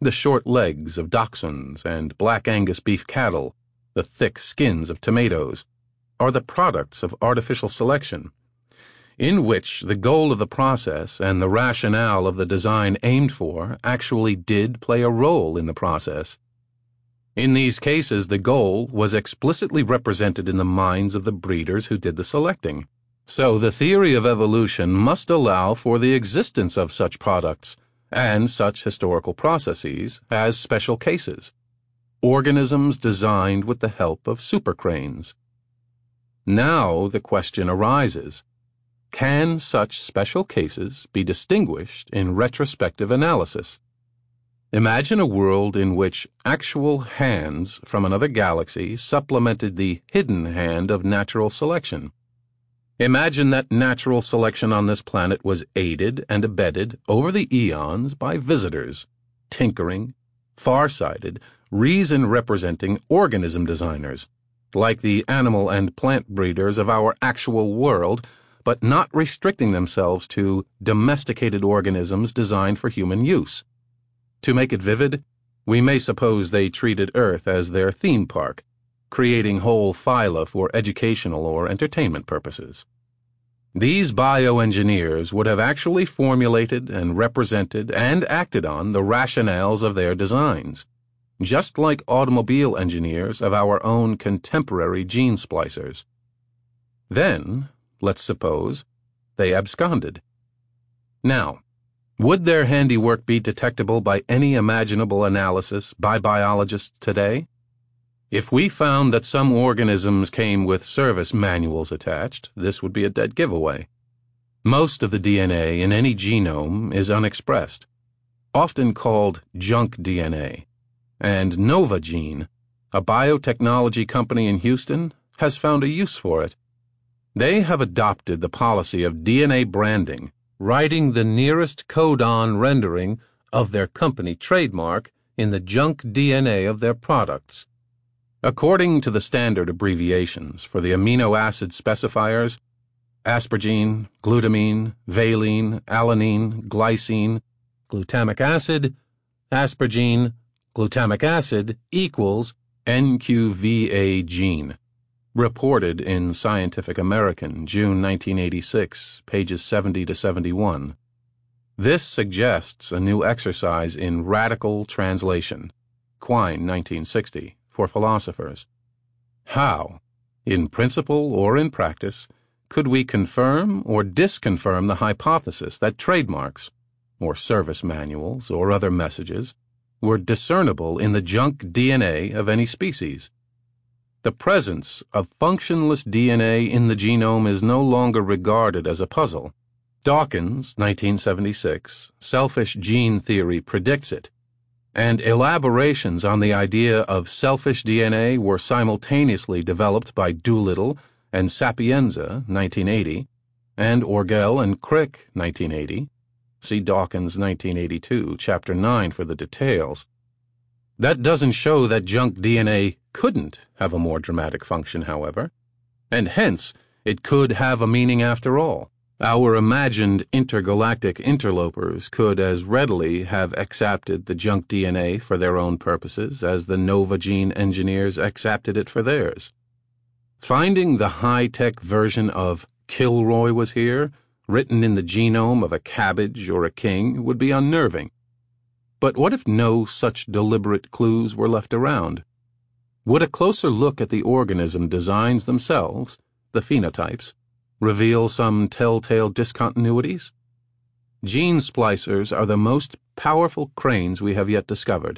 The short legs of dachshunds and black Angus beef cattle, the thick skins of tomatoes, are the products of artificial selection, in which the goal of the process and the rationale of the design aimed for actually did play a role in the process. In these cases, the goal was explicitly represented in the minds of the breeders who did the selecting. So the theory of evolution must allow for the existence of such products and such historical processes as special cases, organisms designed with the help of supercranes. Now the question arises, can such special cases be distinguished in retrospective analysis? Imagine a world in which actual hands from another galaxy supplemented the hidden hand of natural selection. Imagine that natural selection on this planet was aided and abetted over the eons by visitors, tinkering, far-sighted, reason-representing organism designers, like the animal and plant breeders of our actual world, but not restricting themselves to domesticated organisms designed for human use. To make it vivid, we may suppose they treated Earth as their theme park, creating whole phyla for educational or entertainment purposes. These bioengineers would have actually formulated and represented and acted on the rationales of their designs, just like automobile engineers of our own contemporary gene splicers. Then, let's suppose, they absconded. Now, would their handiwork be detectable by any imaginable analysis by biologists today? If we found that some organisms came with service manuals attached, this would be a dead giveaway. Most of the DNA in any genome is unexpressed, often called junk DNA, and Novagene, a biotechnology company in Houston, has found a use for it. They have adopted the policy of DNA branding, writing the nearest codon rendering of their company trademark in the junk DNA of their products. According to the standard abbreviations for the amino acid specifiers, asparagine, glutamine, valine, alanine, glycine, glutamic acid, asparagine, glutamic acid equals NQVA gene, reported in Scientific American, June 1986, pages 70 to 71. This suggests a new exercise in radical translation, Quine, 1960. For philosophers. How, in principle or in practice, could we confirm or disconfirm the hypothesis that trademarks, or service manuals, or other messages, were discernible in the junk DNA of any species? The presence of functionless DNA in the genome is no longer regarded as a puzzle. Dawkins, 1976, selfish gene theory predicts it, and elaborations on the idea of selfish DNA were simultaneously developed by Doolittle and Sapienza, 1980, and Orgel and Crick, 1980. See Dawkins, 1982, Chapter 9 for the details. That doesn't show that junk DNA couldn't have a more dramatic function, however, and hence it could have a meaning after all. Our imagined intergalactic interlopers could as readily have accepted the junk DNA for their own purposes as the Novagene engineers accepted it for theirs. Finding the high-tech version of Kilroy was here, written in the genome of a cabbage or a king, would be unnerving. But what if no such deliberate clues were left around? Would a closer look at the organism designs themselves, the phenotypes, reveal some telltale discontinuities? Gene splicers are the most powerful cranes we have yet discovered.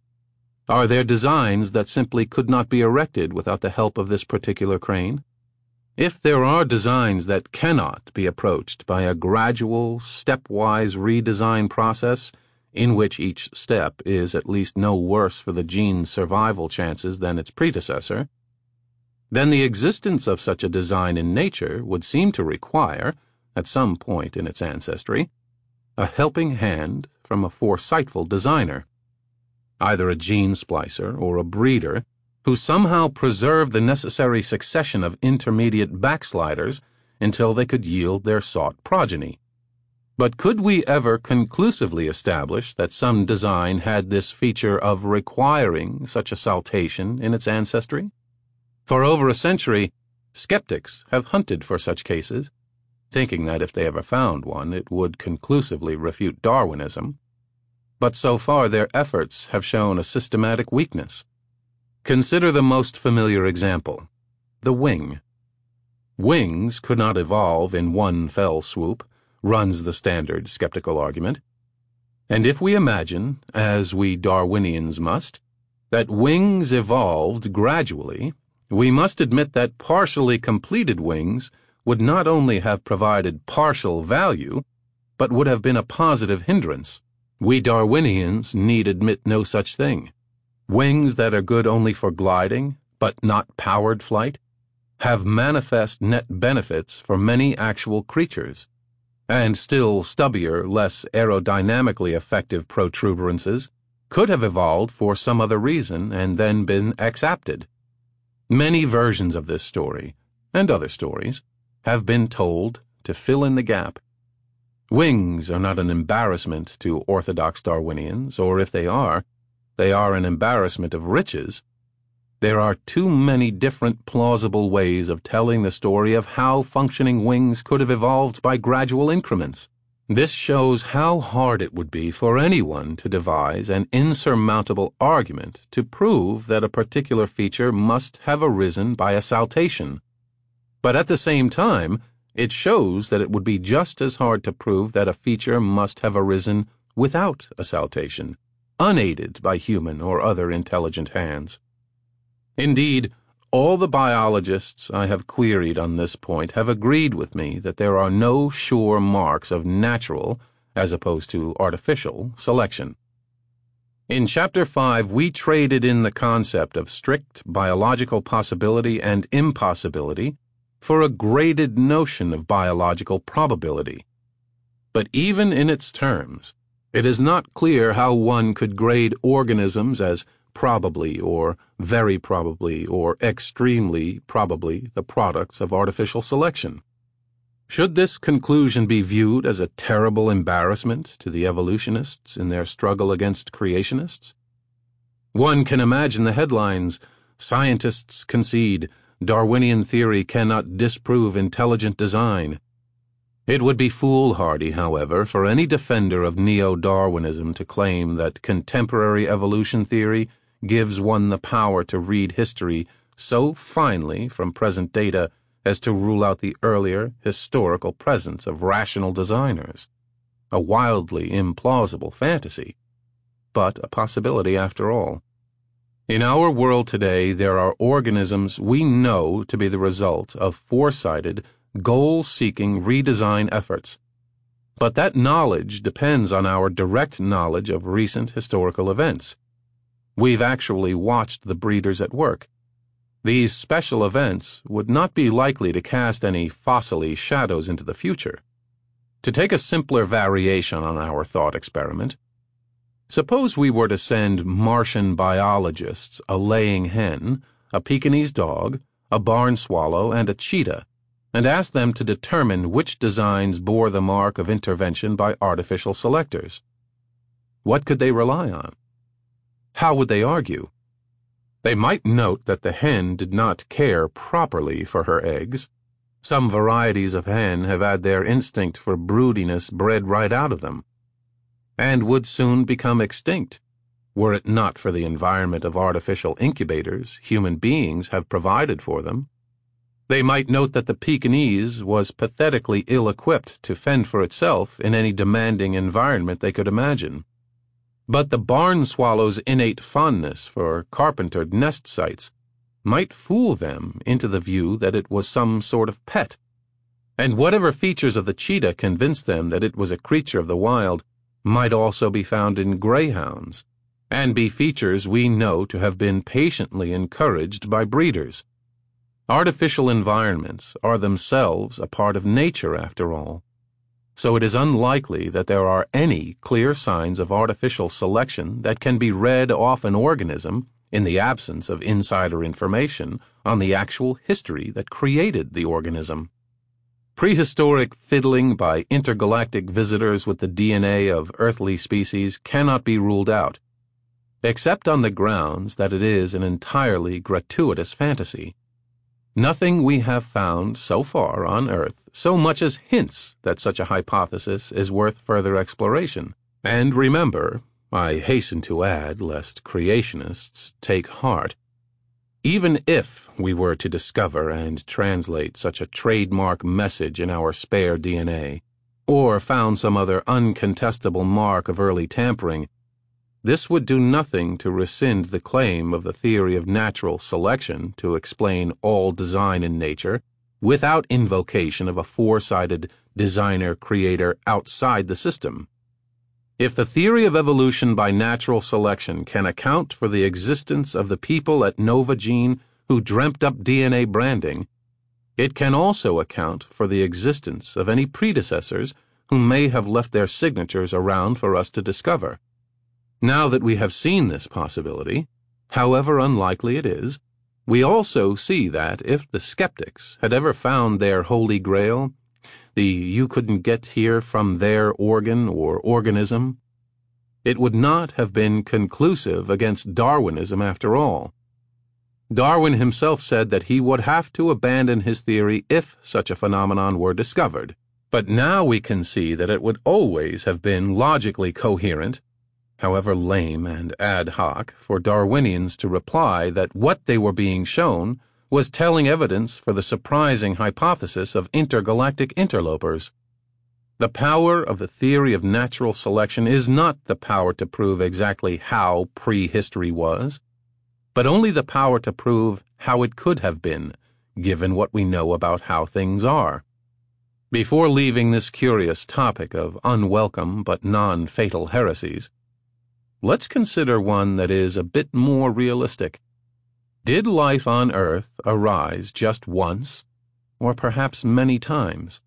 Are there designs that simply could not be erected without the help of this particular crane? If there are designs that cannot be approached by a gradual, stepwise redesign process, in which each step is at least no worse for the gene's survival chances than its predecessor, then the existence of such a design in nature would seem to require, at some point in its ancestry, a helping hand from a foresightful designer, either a gene splicer or a breeder, who somehow preserved the necessary succession of intermediate backsliders until they could yield their sought progeny. But could we ever conclusively establish that some design had this feature of requiring such a saltation in its ancestry? For over a century, skeptics have hunted for such cases, thinking that if they ever found one, it would conclusively refute Darwinism. But so far their efforts have shown a systematic weakness. Consider the most familiar example, the wing. Wings could not evolve in one fell swoop, runs the standard skeptical argument. And if we imagine, as we Darwinians must, that wings evolved gradually, we must admit that partially completed wings would not only have provided partial value, but would have been a positive hindrance. We Darwinians need admit no such thing. Wings that are good only for gliding, but not powered flight, have manifest net benefits for many actual creatures, and still stubbier, less aerodynamically effective protuberances could have evolved for some other reason and then been exapted. Many versions of this story, and other stories, have been told to fill in the gap. Wings are not an embarrassment to orthodox Darwinians, or if they are an embarrassment of riches. There are too many different plausible ways of telling the story of how functioning wings could have evolved by gradual increments. This shows how hard it would be for anyone to devise an insurmountable argument to prove that a particular feature must have arisen by a saltation. But at the same time, it shows that it would be just as hard to prove that a feature must have arisen without a saltation, unaided by human or other intelligent hands. Indeed, all the biologists I have queried on this point have agreed with me that there are no sure marks of natural, as opposed to artificial, selection. In Chapter 5, we traded in the concept of strict biological possibility and impossibility for a graded notion of biological probability. But even in its terms, it is not clear how one could grade organisms as probably or very probably or extremely probably the products of artificial selection. Should this conclusion be viewed as a terrible embarrassment to the evolutionists in their struggle against creationists? One can imagine the headlines, "Scientists concede Darwinian theory cannot disprove intelligent design." It would be foolhardy, however, for any defender of neo-Darwinism to claim that contemporary evolution theory gives one the power to read history so finely from present data as to rule out the earlier historical presence of rational designers. A wildly implausible fantasy, but a possibility after all. In our world today, there are organisms we know to be the result of foresighted, goal-seeking redesign efforts. But that knowledge depends on our direct knowledge of recent historical events. We've actually watched the breeders at work. These special events would not be likely to cast any fossily shadows into the future. To take a simpler variation on our thought experiment, suppose we were to send Martian biologists a laying hen, a Pekingese dog, a barn swallow, and a cheetah, and ask them to determine which designs bore the mark of intervention by artificial selectors. What could they rely on? How would they argue? They might note that the hen did not care properly for her eggs. Some varieties of hen have had their instinct for broodiness bred right out of them, and would soon become extinct, were it not for the environment of artificial incubators human beings have provided for them. They might note that the Pekingese was pathetically ill-equipped to fend for itself in any demanding environment they could imagine. But the barn swallow's innate fondness for carpentered nest sites might fool them into the view that it was some sort of pet. And whatever features of the cheetah convinced them that it was a creature of the wild might also be found in greyhounds, and be features we know to have been patiently encouraged by breeders. Artificial environments are themselves a part of nature, after all. So it is unlikely that there are any clear signs of artificial selection that can be read off an organism in the absence of insider information on the actual history that created the organism. Prehistoric fiddling by intergalactic visitors with the DNA of earthly species cannot be ruled out, except on the grounds that it is an entirely gratuitous fantasy. Nothing we have found so far on Earth so much as hints that such a hypothesis is worth further exploration. And remember, I hasten to add, lest creationists take heart, even if we were to discover and translate such a trademark message in our spare DNA, or found some other uncontestable mark of early tampering, this would do nothing to rescind the claim of the theory of natural selection to explain all design in nature without invocation of a four-sided designer-creator outside the system. If the theory of evolution by natural selection can account for the existence of the people at Novagene who dreamt up DNA branding, it can also account for the existence of any predecessors who may have left their signatures around for us to discover. Now that we have seen this possibility, however unlikely it is, we also see that if the skeptics had ever found their holy grail, the you couldn't get here from their organ or organism, it would not have been conclusive against Darwinism after all. Darwin himself said that he would have to abandon his theory if such a phenomenon were discovered, but now we can see that it would always have been logically coherent, however lame and ad hoc, for Darwinians to reply that what they were being shown was telling evidence for the surprising hypothesis of intergalactic interlopers. The power of the theory of natural selection is not the power to prove exactly how prehistory was, but only the power to prove how it could have been, given what we know about how things are. Before leaving this curious topic of unwelcome but non-fatal heresies, let's consider one that is a bit more realistic. Did life on Earth arise just once, or perhaps many times?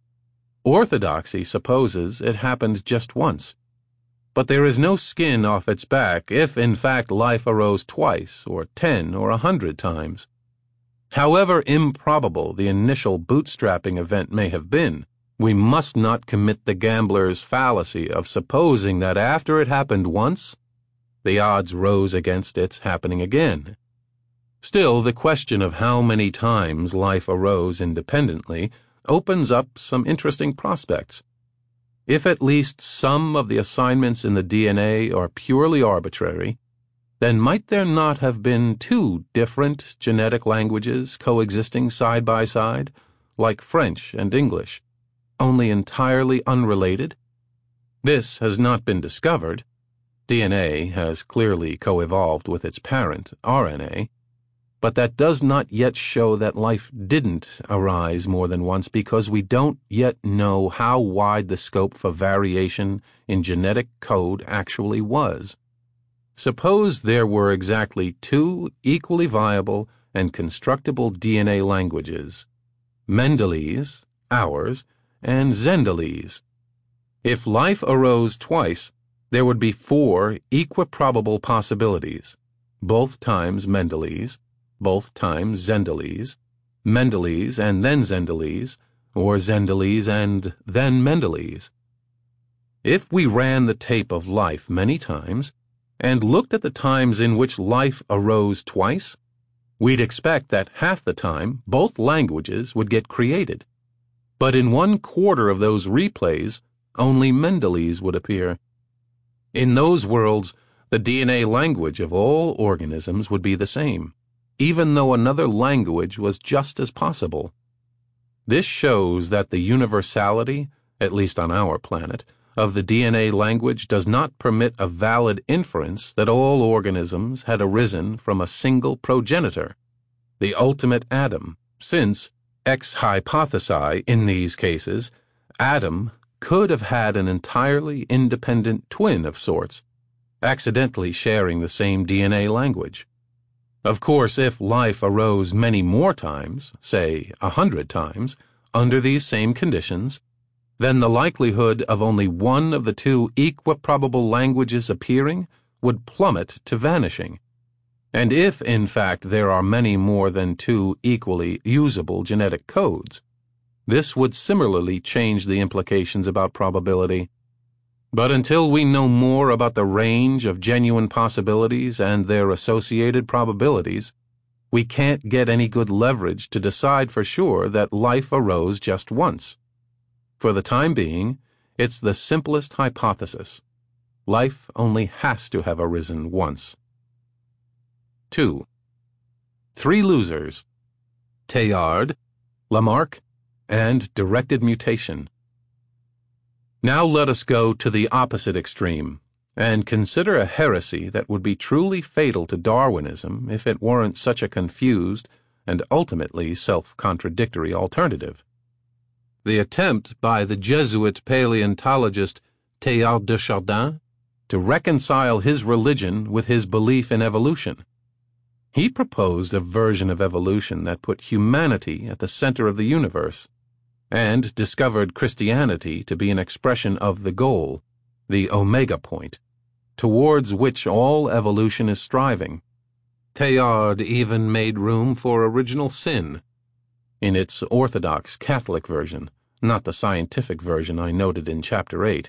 Orthodoxy supposes it happened just once, but there is no skin off its back if in fact life arose twice, or 10, or 100 times. However improbable the initial bootstrapping event may have been, we must not commit the gambler's fallacy of supposing that after it happened once, the odds rose against its happening again. Still, the question of how many times life arose independently opens up some interesting prospects. If at least some of the assignments in the DNA are purely arbitrary, then might there not have been two different genetic languages coexisting side by side, like French and English, only entirely unrelated? This has not been discovered. DNA has clearly co-evolved with its parent, RNA, but that does not yet show that life didn't arise more than once because we don't yet know how wide the scope for variation in genetic code actually was. Suppose there were exactly two equally viable and constructible DNA languages, Mendelese, ours, and Zendelese. If life arose twice, there would be 4 equiprobable possibilities, both times Mendelese, both times Zendelese, Mendelese and then Zendelese, or Zendelese and then Mendelese. If we ran the tape of life many times and looked at the times in which life arose twice, we'd expect that half the time both languages would get created. But in 1/4 of those replays, only Mendelese would appear. In those worlds, the DNA language of all organisms would be the same, even though another language was just as possible. This shows that the universality, at least on our planet, of the DNA language does not permit a valid inference that all organisms had arisen from a single progenitor, the ultimate Adam, since, ex hypothesi in these cases, Adam could have had an entirely independent twin of sorts, accidentally sharing the same DNA language. Of course, if life arose many more times, say 100 times, under these same conditions, then the likelihood of only one of the 2 equiprobable languages appearing would plummet to vanishing. And if, in fact, there are many more than 2 equally usable genetic codes, This would similarly change the implications about probability. But until we know more about the range of genuine possibilities and their associated probabilities, we can't get any good leverage to decide for sure that life arose just once. For the time being, it's the simplest hypothesis. Life only has to have arisen once. 2. Three losers: Teilhard, Lamarck, and directed mutation. Now let us go to the opposite extreme and consider a heresy that would be truly fatal to Darwinism if it weren't such a confused and ultimately self-contradictory alternative. The attempt by the Jesuit paleontologist Teilhard de Chardin to reconcile his religion with his belief in evolution. He proposed a version of evolution that put humanity at the center of the universe, and discovered Christianity to be an expression of the goal, the omega point, towards which all evolution is striving. Teilhard even made room for original sin, in its orthodox Catholic version, not the scientific version I noted in Chapter 8.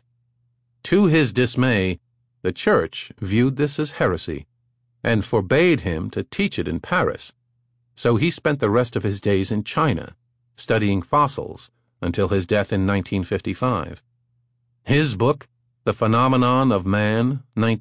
To his dismay, the Church viewed this as heresy, and forbade him to teach it in Paris, so he spent the rest of his days in China, studying fossils, until his death in 1955. His book, The Phenomenon of Man,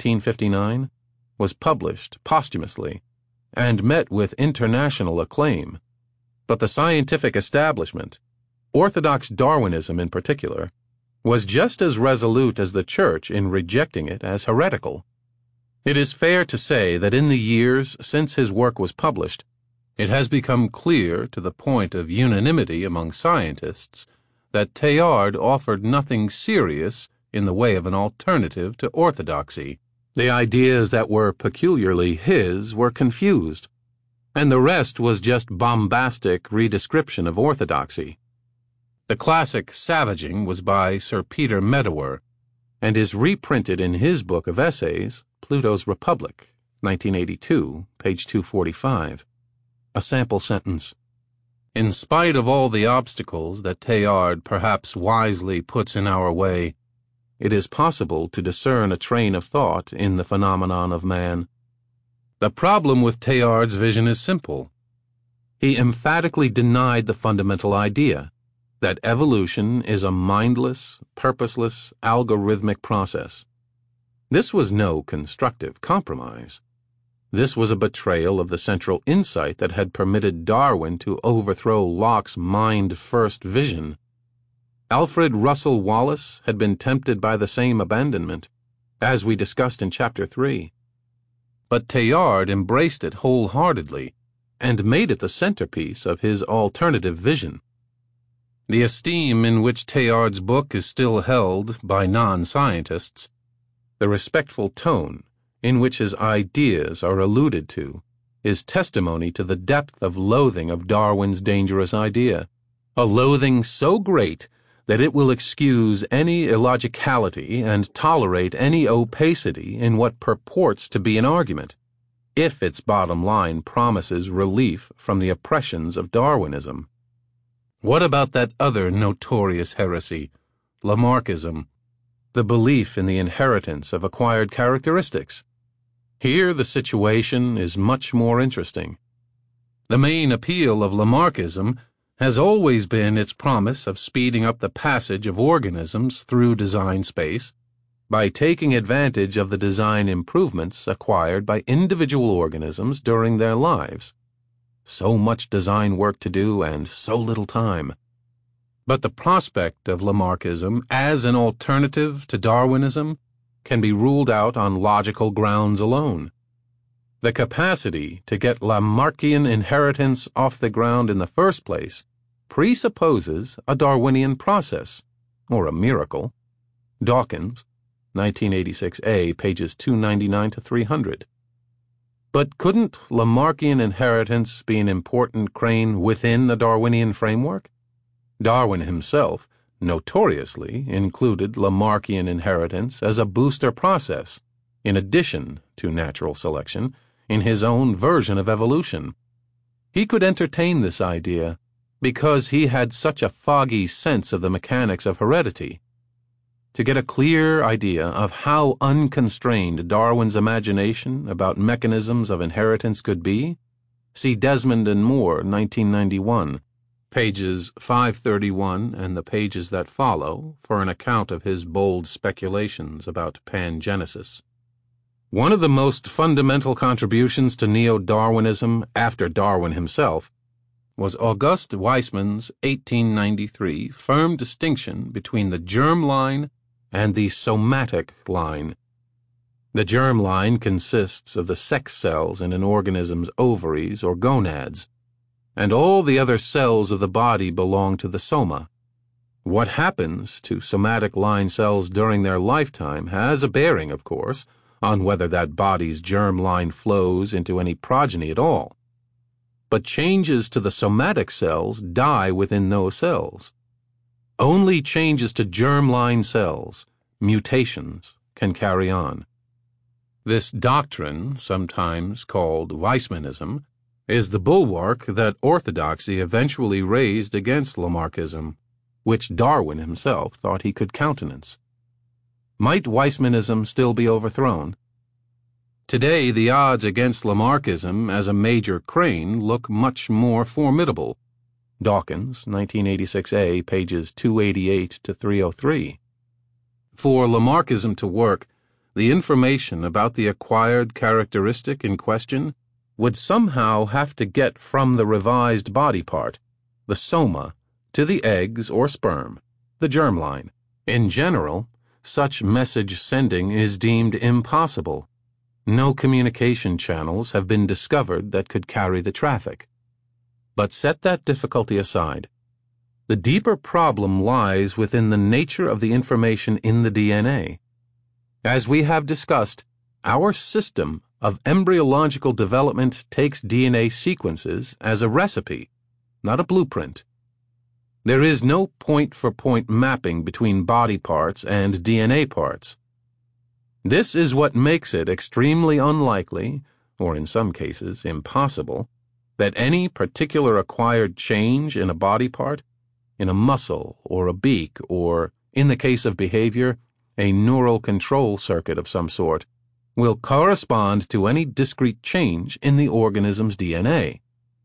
1959, was published posthumously, and met with international acclaim. But the scientific establishment, Orthodox Darwinism in particular, was just as resolute as the Church in rejecting it as heretical. It is fair to say that in the years since his work was published, it has become clear to the point of unanimity among scientists that Teilhard offered nothing serious in the way of an alternative to orthodoxy. The ideas that were peculiarly his were confused, and the rest was just bombastic redescription of orthodoxy. The classic Savaging was by Sir Peter Medawar, and is reprinted in his book of essays, Pluto's Republic, 1982, page 245. A sample sentence: In spite of all the obstacles that Teilhard perhaps wisely puts in our way, it is possible to discern a train of thought in the phenomenon of man. The problem with Teilhard's vision is simple. He emphatically denied the fundamental idea that evolution is a mindless, purposeless, algorithmic process. This was no constructive compromise. This was a betrayal of the central insight that had permitted Darwin to overthrow Locke's mind-first vision. Alfred Russel Wallace had been tempted by the same abandonment, as we discussed in Chapter 3. But Teilhard embraced it wholeheartedly and made it the centerpiece of his alternative vision. The esteem in which Teilhard's book is still held by non-scientists, the respectful tone in which his ideas are alluded to, is testimony to the depth of loathing of Darwin's dangerous idea, a loathing so great that it will excuse any illogicality and tolerate any opacity in what purports to be an argument, if its bottom line promises relief from the oppressions of Darwinism. What about that other notorious heresy, Lamarckism, the belief in the inheritance of acquired characteristics? Here the situation is much more interesting. The main appeal of Lamarckism has always been its promise of speeding up the passage of organisms through design space by taking advantage of the design improvements acquired by individual organisms during their lives. So much design work to do and so little time. But the prospect of Lamarckism as an alternative to Darwinism can be ruled out on logical grounds alone. The capacity to get Lamarckian inheritance off the ground in the first place presupposes a Darwinian process, or a miracle. Dawkins, 1986a, pages 299 to 300. But couldn't Lamarckian inheritance be an important crane within the Darwinian framework? Darwin himself notoriously included Lamarckian inheritance as a booster process, in addition to natural selection, in his own version of evolution. He could entertain this idea, because he had such a foggy sense of the mechanics of heredity. To get a clear idea of how unconstrained Darwin's imagination about mechanisms of inheritance could be, see Desmond and Moore, 1991, pages 531 and the pages that follow for an account of his bold speculations about pangenesis. One of the most fundamental contributions to neo-Darwinism after Darwin himself was August Weismann's 1893 firm distinction between the germ line and the somatic line. The germ line consists of the sex cells in an organism's ovaries or gonads, and all the other cells of the body belong to the soma. What happens to somatic line cells during their lifetime has a bearing, of course, on whether that body's germ line flows into any progeny at all. But changes to the somatic cells die within those cells. Only changes to germline cells, mutations, can carry on. This doctrine, sometimes called Weismannism, is the bulwark that orthodoxy eventually raised against Lamarckism, which Darwin himself thought he could countenance. Might Weismannism still be overthrown? Today, the odds against Lamarckism as a major crane look much more formidable. Dawkins, 1986a, pages 288 to 303. For Lamarckism to work, the information about the acquired characteristic in question would somehow have to get from the revised body part, the soma, to the eggs or sperm, the germline. In general, such message sending is deemed impossible. No communication channels have been discovered that could carry the traffic. But set that difficulty aside. The deeper problem lies within the nature of the information in the DNA. As we have discussed, our system of embryological development takes DNA sequences as a recipe, not a blueprint. There is no point-for-point mapping between body parts and DNA parts. This is what makes it extremely unlikely, or in some cases impossible, that any particular acquired change in a body part, in a muscle or a beak or, in the case of behavior, a neural control circuit of some sort, will correspond to any discrete change in the organism's DNA.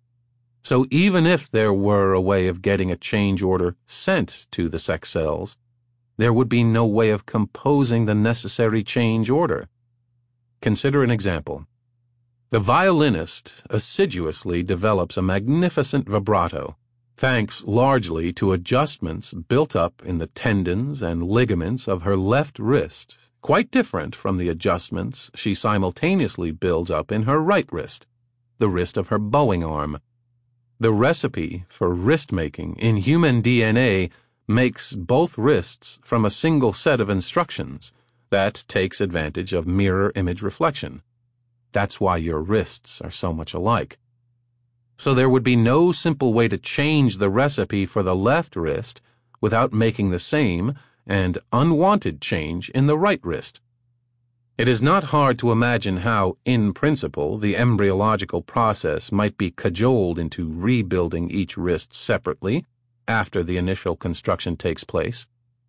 So even if there were a way of getting a change order sent to the sex cells, there would be no way of composing the necessary change order. Consider an example. The violinist assiduously develops a magnificent vibrato, thanks largely to adjustments built up in the tendons and ligaments of her left wrist, quite different from the adjustments she simultaneously builds up in her right wrist, the wrist of her bowing arm. The recipe for wrist-making in human DNA makes both wrists from a single set of instructions that takes advantage of mirror image reflection. That's why your wrists are so much alike. So there would be no simple way to change the recipe for the left wrist without making the same and unwanted change in the right wrist. It is not hard to imagine how, in principle, the embryological process might be cajoled into rebuilding each wrist separately after the initial construction takes place.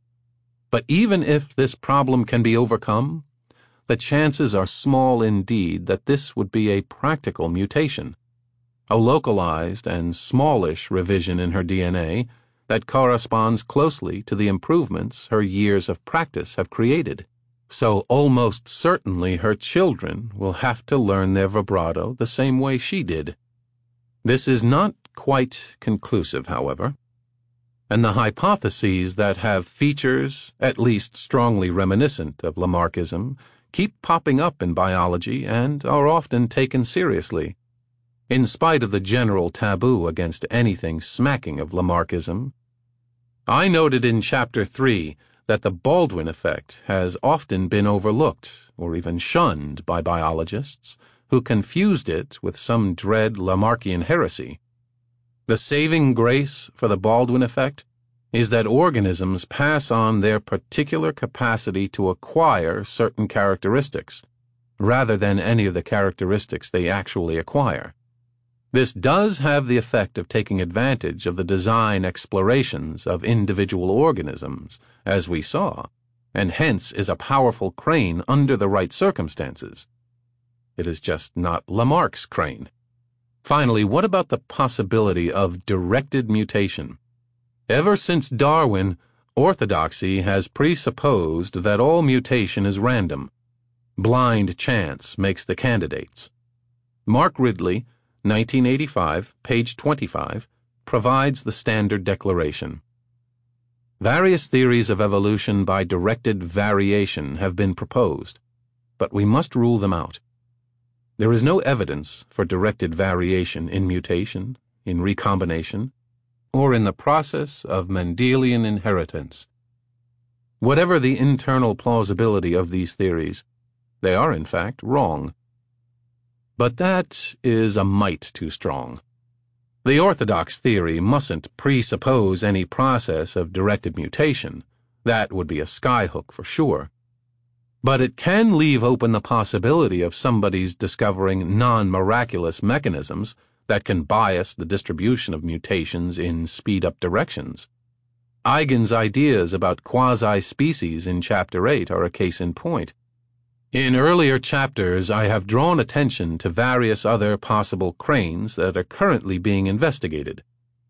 But even if this problem can be overcome, the chances are small indeed that this would be a practical mutation, a localized and smallish revision in her DNA that corresponds closely to the improvements her years of practice have created. So almost certainly her children will have to learn their vibrato the same way she did. This is not quite conclusive, however, and the hypotheses that have features at least strongly reminiscent of Lamarckism keep popping up in biology and are often taken seriously, in spite of the general taboo against anything smacking of Lamarckism. I noted in Chapter 3 that the Baldwin effect has often been overlooked or even shunned by biologists who confused it with some dread Lamarckian heresy. The saving grace for the Baldwin effect is that organisms pass on their particular capacity to acquire certain characteristics, rather than any of the characteristics they actually acquire. This does have the effect of taking advantage of the design explorations of individual organisms, as we saw, and hence is a powerful crane under the right circumstances. It is just not Lamarck's crane. Finally, what about the possibility of directed mutation? Ever since Darwin, orthodoxy has presupposed that all mutation is random. Blind chance makes the candidates. Mark Ridley, 1985, page 25, provides the standard declaration. Various theories of evolution by directed variation have been proposed, but we must rule them out. There is no evidence for directed variation in mutation, in recombination, or in the process of Mendelian inheritance. Whatever the internal plausibility of these theories, they are in fact wrong. But that is a mite too strong. The orthodox theory mustn't presuppose any process of directed mutation. That would be a skyhook for sure. But it can leave open the possibility of somebody's discovering non-miraculous mechanisms that can bias the distribution of mutations in speed-up directions. Eigen's ideas about quasi-species in Chapter 8 are a case in point. In earlier chapters, I have drawn attention to various other possible cranes that are currently being investigated.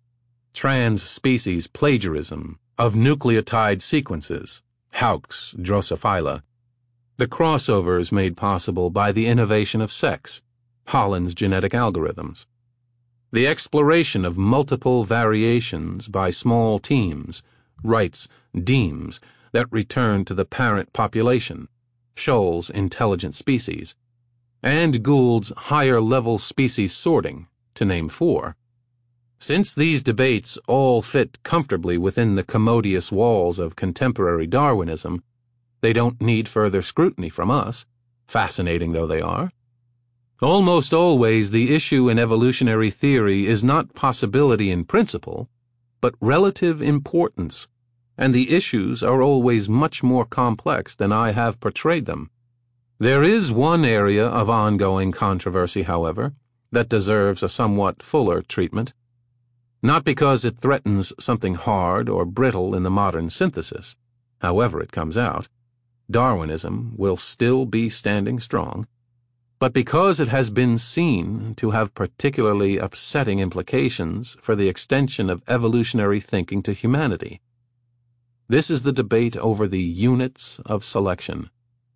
Trans-species plagiarism of nucleotide sequences, Hauck's Drosophila. The crossovers made possible by the innovation of sex, Holland's genetic algorithms. The exploration of multiple variations by small teams, Wright's Deems, that return to the parent population, Scholl's intelligent species, and Gould's higher-level species sorting, to name 4. Since these debates all fit comfortably within the commodious walls of contemporary Darwinism, they don't need further scrutiny from us, fascinating though they are. Almost always the issue in evolutionary theory is not possibility in principle, but relative importance, and the issues are always much more complex than I have portrayed them. There is one area of ongoing controversy, however, that deserves a somewhat fuller treatment. Not because it threatens something hard or brittle in the modern synthesis, however it comes out. Darwinism will still be standing strong, but because it has been seen to have particularly upsetting implications for the extension of evolutionary thinking to humanity. This is the debate over the units of selection.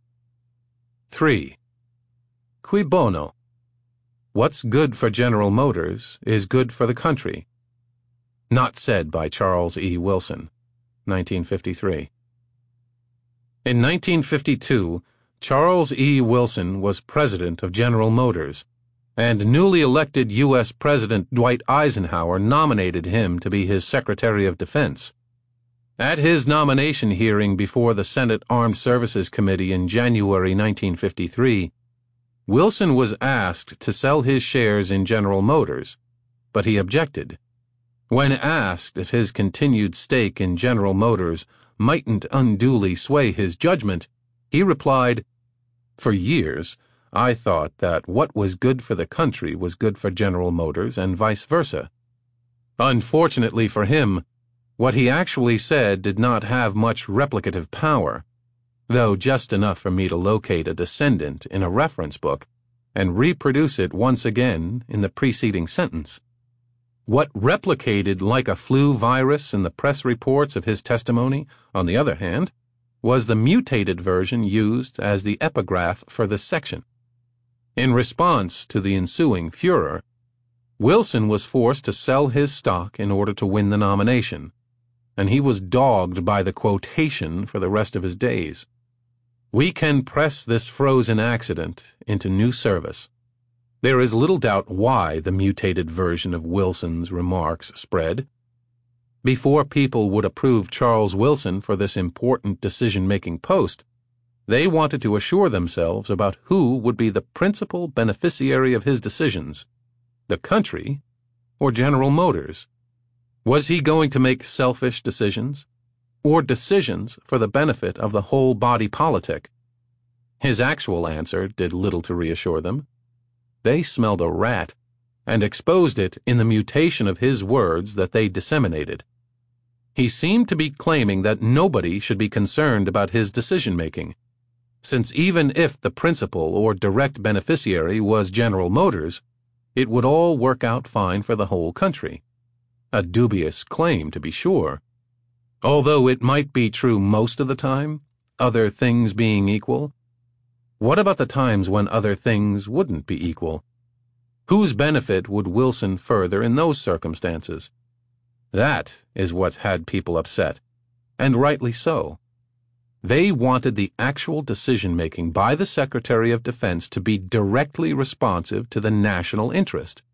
3. Cui bono? What's good for General Motors is good for the country. Not said by Charles E. Wilson, 1953. In 1952, Charles E. Wilson was president of General Motors, and newly elected U.S. President Dwight Eisenhower nominated him to be his Secretary of Defense. At his nomination hearing before the Senate Armed Services Committee in January 1953, Wilson was asked to sell his shares in General Motors, but he objected. When asked if his continued stake in General Motors mightn't unduly sway his judgment, he replied, "For years, I thought that what was good for the country was good for General Motors and vice versa." Unfortunately for him, what he actually said did not have much replicative power, though just enough for me to locate a descendant in a reference book and reproduce it once again in the preceding sentence. What replicated like a flu virus in the press reports of his testimony, on the other hand, was the mutated version used as the epigraph for this section. In response to the ensuing furor, Wilson was forced to sell his stock in order to win the nomination, and he was dogged by the quotation for the rest of his days. We can press this frozen accident into new service. There is little doubt why the mutated version of Wilson's remarks spread. Before people would approve Charles Wilson for this important decision-making post, they wanted to assure themselves about who would be the principal beneficiary of his decisions, the country or General Motors. Was he going to make selfish decisions, or decisions for the benefit of the whole body politic? His actual answer did little to reassure them. They smelled a rat. and exposed it in the mutation of his words that they disseminated. He seemed to be claiming that nobody should be concerned about his decision-making, since even if the principal or direct beneficiary was General Motors, it would all work out fine for the whole country. A dubious claim, to be sure. Although it might be true most of the time, other things being equal, what about the times when other things wouldn't be equal? Whose benefit would Wilson further in those circumstances? That is what had people upset, and rightly so. They wanted the actual decision-making by the Secretary of Defense to be directly responsive to the national interest.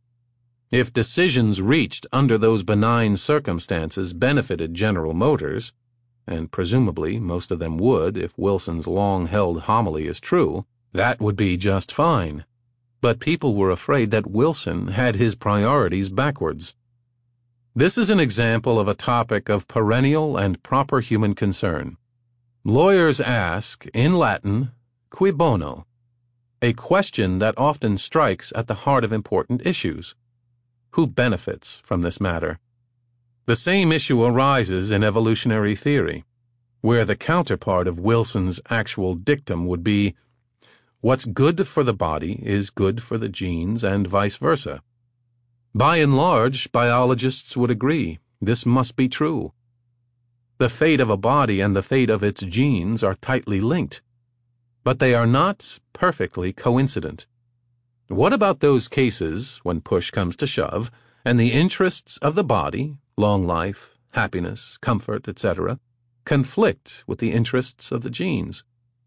If decisions reached under those benign circumstances benefited General Motors, and presumably most of them would if Wilson's long-held homily is true, that would be just fine. But people were afraid that Wilson had his priorities backwards. This is an example of a topic of perennial and proper human concern. Lawyers ask, in Latin, cui bono, a question that often strikes at the heart of important issues. Who benefits from this matter? The same issue arises in evolutionary theory, where the counterpart of Wilson's actual dictum would be, what's good for the body is good for the genes and vice versa. By and large, biologists would agree this must be true. The fate of a body and the fate of its genes are tightly linked, but they are not perfectly coincident. What about those cases, when push comes to shove, and the interests of the body, long life, happiness, comfort, etc., conflict with the interests of the genes?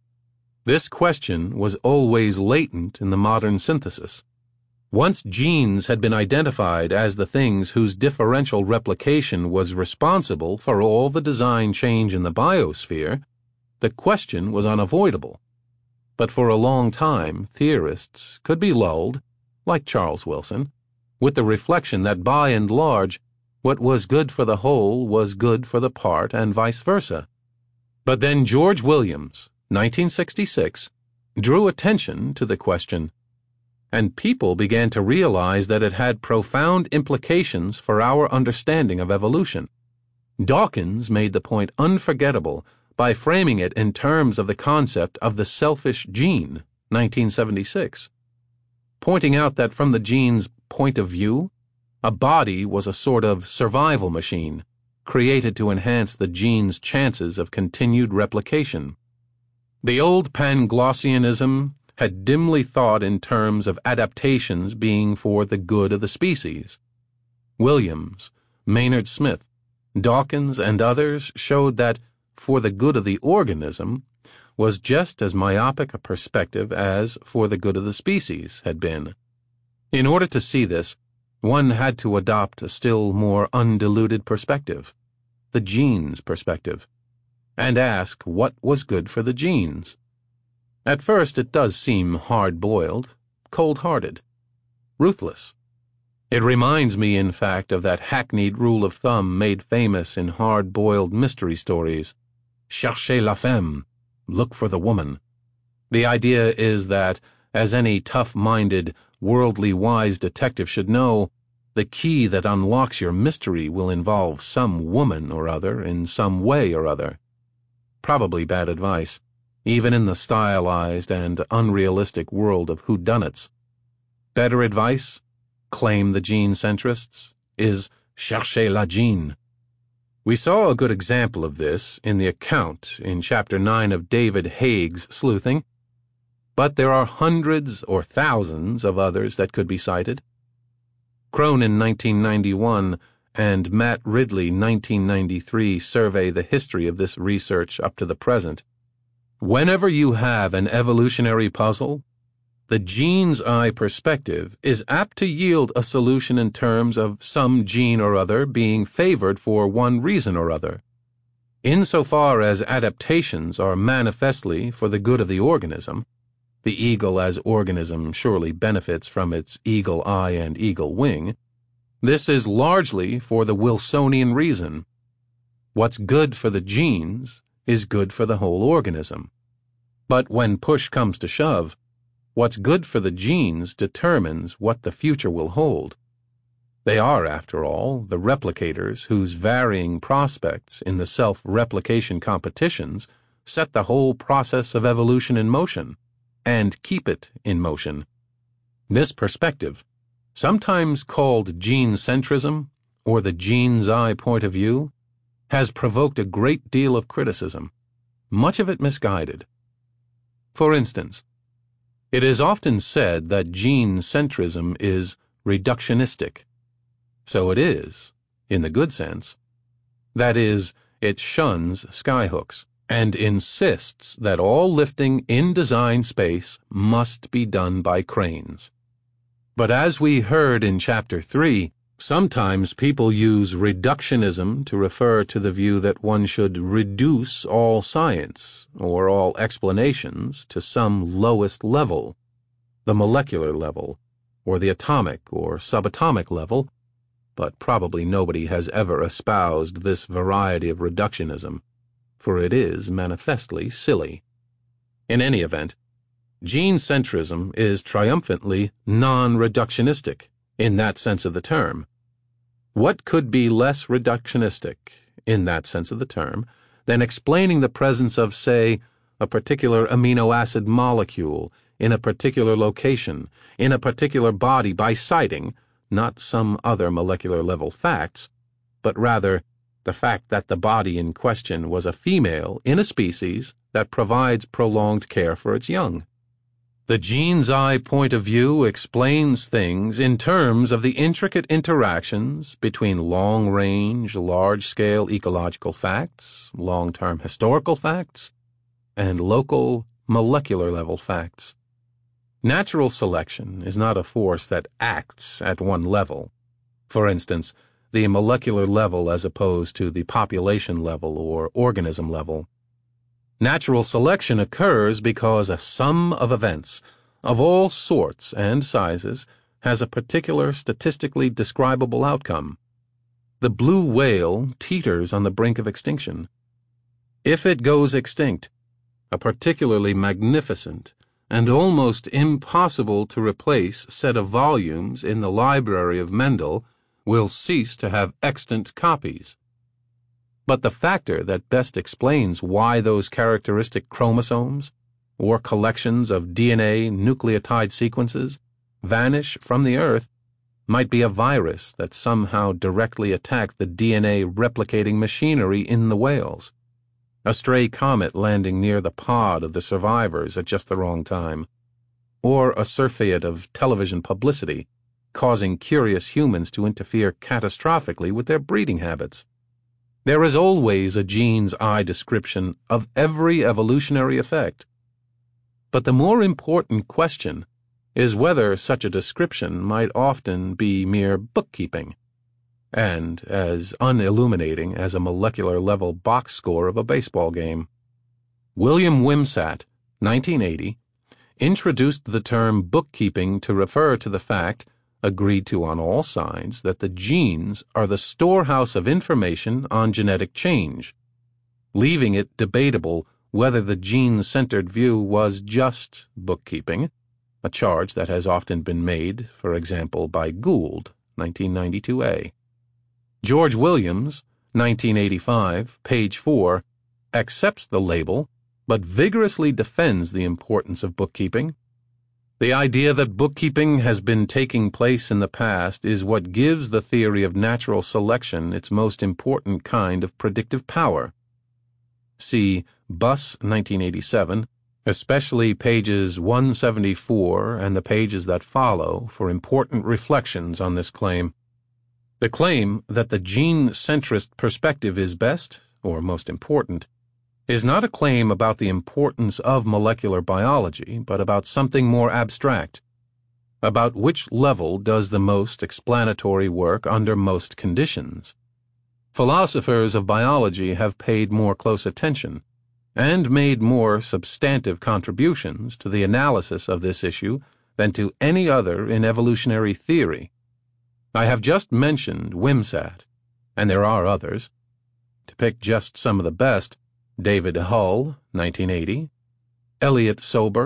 This question was always latent in the modern synthesis. Once genes had been identified as the things whose differential replication was responsible for all the design change in the biosphere, the question was unavoidable. But for a long time, theorists could be lulled, like Charles Wilson, with the reflection that by and large, what was good for the whole was good for the part and vice versa. But then George Williams, 1966, drew attention to the question, and people began to realize that it had profound implications for our understanding of evolution. Dawkins made the point unforgettable by framing it in terms of the concept of the selfish gene, 1976, pointing out that from the gene's point of view, a body was a sort of survival machine, created to enhance the gene's chances of continued replication. The old Panglossianism had dimly thought in terms of adaptations being for the good of the species. Williams, Maynard Smith, Dawkins, and others showed that for the good of the organism was just as myopic a perspective as for the good of the species had been. In order to see this, one had to adopt a still more undiluted perspective, the genes perspective, and ask what was good for the genes. At first it does seem hard-boiled, cold-hearted, ruthless. It reminds me, in fact, of that hackneyed rule of thumb made famous in hard-boiled mystery stories, cherchez la femme, look for the woman. The idea is that, as any tough-minded, worldly wise detective should know, the key that unlocks your mystery will involve some woman or other in some way or other. Probably bad advice, even in the stylized and unrealistic world of whodunits. Better advice, claim the gene-centrists, is cherchez la gene. We saw a good example of this in the account in Chapter 9 of David Haig's Sleuthing, but there are hundreds or thousands of others that could be cited. Cronin 1991 and Matt Ridley 1993 survey the history of this research up to the present. Whenever you have an evolutionary puzzle, the gene's eye perspective is apt to yield a solution in terms of some gene or other being favored for one reason or other. Insofar as adaptations are manifestly for the good of the organism, the eagle as organism surely benefits from its eagle eye and eagle wing, this is largely for the Wilsonian reason. What's good for the genes is good for the whole organism. But when push comes to shove, What's good for the genes determines what the future will hold. They are, after all, the replicators whose varying prospects in the self-replication competitions set the whole process of evolution in motion, and keep it in motion. This perspective, sometimes called gene-centrism or the gene's eye point of view, has provoked a great deal of criticism, much of it misguided. For instance, it is often said that gene-centrism is reductionistic. So it is, in the good sense. That is, it shuns skyhooks and insists that all lifting in design space must be done by cranes. But as we heard in Chapter 3, sometimes people use reductionism to refer to the view that one should reduce all science or all explanations to some lowest level, the molecular level, or the atomic or subatomic level, but probably nobody has ever espoused this variety of reductionism, for it is manifestly silly. In any event, gene-centrism is triumphantly non-reductionistic, in that sense of the term. What could be less reductionistic, in that sense of the term, than explaining the presence of, say, a particular amino acid molecule in a particular location, in a particular body by citing, not some other molecular level facts, but rather the fact that the body in question was a female in a species that provides prolonged care for its young. The gene's eye point of view explains things in terms of the intricate interactions between long-range, large-scale ecological facts, long-term historical facts, and local, molecular-level facts. Natural selection is not a force that acts at one level. For instance, the molecular level as opposed to the population level or organism level. Natural selection occurs because a sum of events, of all sorts and sizes, has a particular statistically describable outcome. The blue whale teeters on the brink of extinction. If it goes extinct, a particularly magnificent and almost impossible to replace set of volumes in the library of Mendel will cease to have extant copies. But the factor that best explains why those characteristic chromosomes, or collections of DNA nucleotide sequences, vanish from the Earth might be a virus that somehow directly attacked the DNA replicating machinery in the whales. A stray comet landing near the pod of the survivors at just the wrong time, or a surfeit of television publicity causing curious humans to interfere catastrophically with their breeding habits. There is always a gene's eye description of every evolutionary effect. But the more important question is whether such a description might often be mere bookkeeping, and as unilluminating as a molecular-level box score of a baseball game. William Wimsatt, 1980, introduced the term bookkeeping to refer to the fact, agreed to on all sides, that the genes are the storehouse of information on genetic change, leaving it debatable whether the gene-centered view was just bookkeeping, a charge that has often been made, for example, by Gould, 1992a. George Williams, 1985, page 4, accepts the label, but vigorously defends the importance of bookkeeping. The idea that bookkeeping has been taking place in the past is what gives the theory of natural selection its most important kind of predictive power. See Buss, 1987, especially pages 174 and the pages that follow for important reflections on this claim. The claim that the gene-centrist perspective is best, or most important, is not a claim about the importance of molecular biology, but about something more abstract, about which level does the most explanatory work under most conditions. Philosophers of biology have paid more close attention and made more substantive contributions to the analysis of this issue than to any other in evolutionary theory. I have just mentioned Wimsatt, and there are others. To pick just some of the best, David Hull, 1980, Elliot Sober,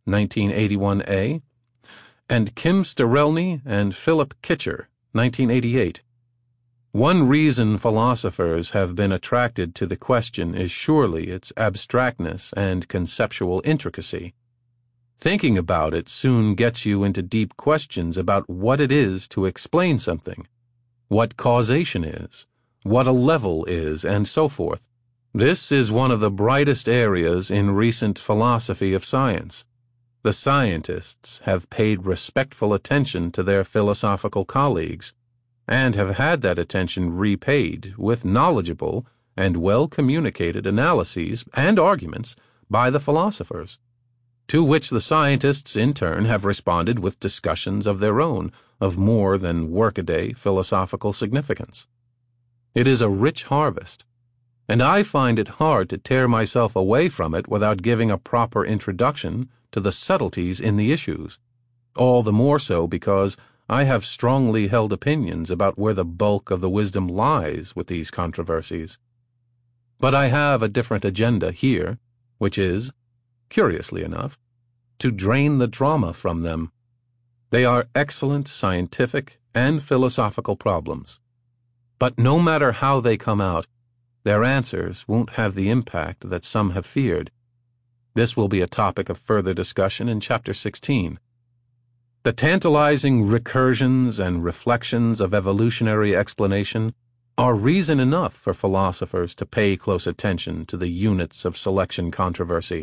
1981a, and Kim Sterelny and Philip Kitcher, 1988. One reason philosophers have been attracted to the question is surely its abstractness and conceptual intricacy. Thinking about it soon gets you into deep questions about what it is to explain something, what causation is, what a level is, and so forth. This is one of the brightest areas in recent philosophy of science. The scientists have paid respectful attention to their philosophical colleagues, and have had that attention repaid with knowledgeable and well-communicated analyses and arguments by the philosophers, to which the scientists in turn have responded with discussions of their own of more than workaday philosophical significance. It is a rich harvest, and I find it hard to tear myself away from it without giving a proper introduction to the subtleties in the issues, all the more so because I have strongly held opinions about where the bulk of the wisdom lies with these controversies. But I have a different agenda here, which is, curiously enough, to drain the drama from them. They are excellent scientific and philosophical problems. But no matter how they come out, their answers won't have the impact that some have feared. This will be a topic of further discussion in Chapter 16. The tantalizing recursions and reflections of evolutionary explanation are reason enough for philosophers to pay close attention to the units of selection controversy.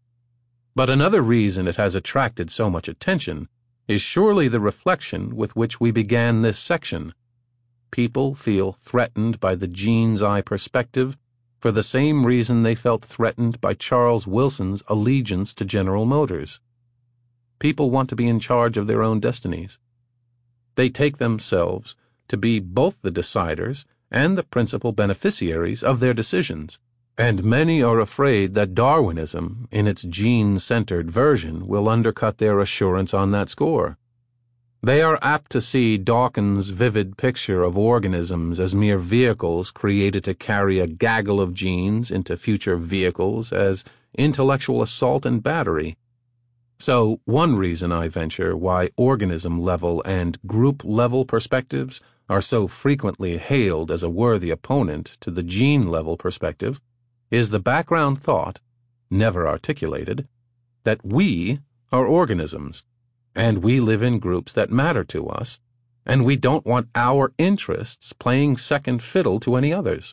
But another reason it has attracted so much attention is surely the reflection with which we began this section. People feel threatened by the gene's eye perspective for the same reason they felt threatened by Charles Wilson's allegiance to General Motors. People want to be in charge of their own destinies. They take themselves to be both the deciders and the principal beneficiaries of their decisions, and many are afraid that Darwinism, in its gene-centered version, will undercut their assurance on that score. They are apt to see Dawkins' vivid picture of organisms as mere vehicles created to carry a gaggle of genes into future vehicles as intellectual assault and battery. So, one reason I venture why organism-level and group-level perspectives are so frequently hailed as a worthy opponent to the gene-level perspective is the background thought, never articulated, that we are organisms, and we live in groups that matter to us, and we don't want our interests playing second fiddle to any others.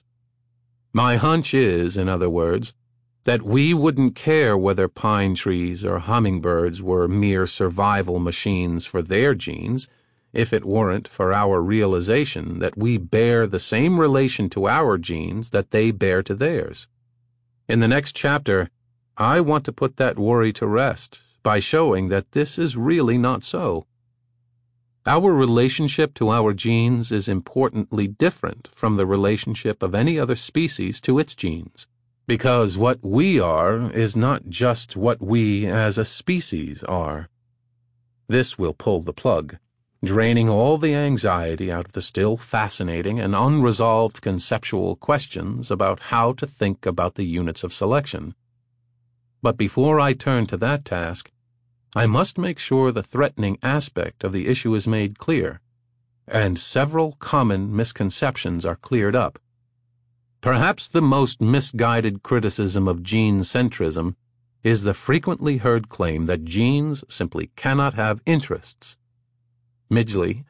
My hunch is, in other words, that we wouldn't care whether pine trees or hummingbirds were mere survival machines for their genes if it weren't for our realization that we bear the same relation to our genes that they bear to theirs. In the next chapter, I want to put that worry to rest by showing that this is really not so. Our relationship to our genes is importantly different from the relationship of any other species to its genes, because what we are is not just what we as a species are. This will pull the plug, draining all the anxiety out of the still fascinating and unresolved conceptual questions about how to think about the units of selection. But before I turn to that task, I must make sure the threatening aspect of the issue is made clear, and several common misconceptions are cleared up. Perhaps the most misguided criticism of gene-centrism is the frequently heard claim that genes simply cannot have interests. Midgley,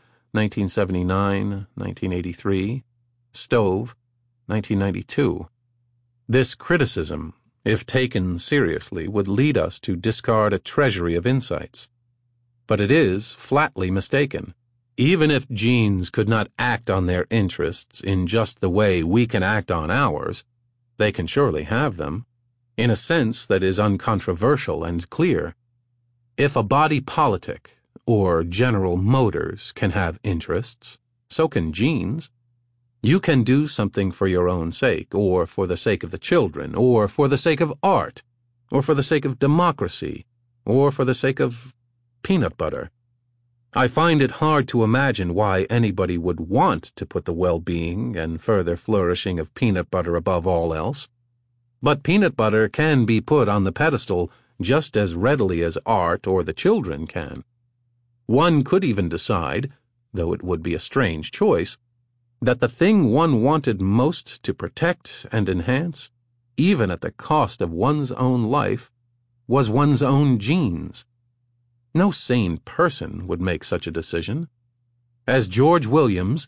1979, 1983, Stove, 1992. This criticism, if taken seriously, would lead us to discard a treasury of insights. But it is flatly mistaken. Even if genes could not act on their interests in just the way we can act on ours, they can surely have them, in a sense that is uncontroversial and clear. If a body politic, or General Motors, can have interests, so can genes. You can do something for your own sake, or for the sake of the children, or for the sake of art, or for the sake of democracy, or for the sake of peanut butter. I find it hard to imagine why anybody would want to put the well-being and further flourishing of peanut butter above all else. But peanut butter can be put on the pedestal just as readily as art or the children can. One could even decide, though it would be a strange choice, that the thing one wanted most to protect and enhance, even at the cost of one's own life, was one's own genes. No sane person would make such a decision. As George Williams,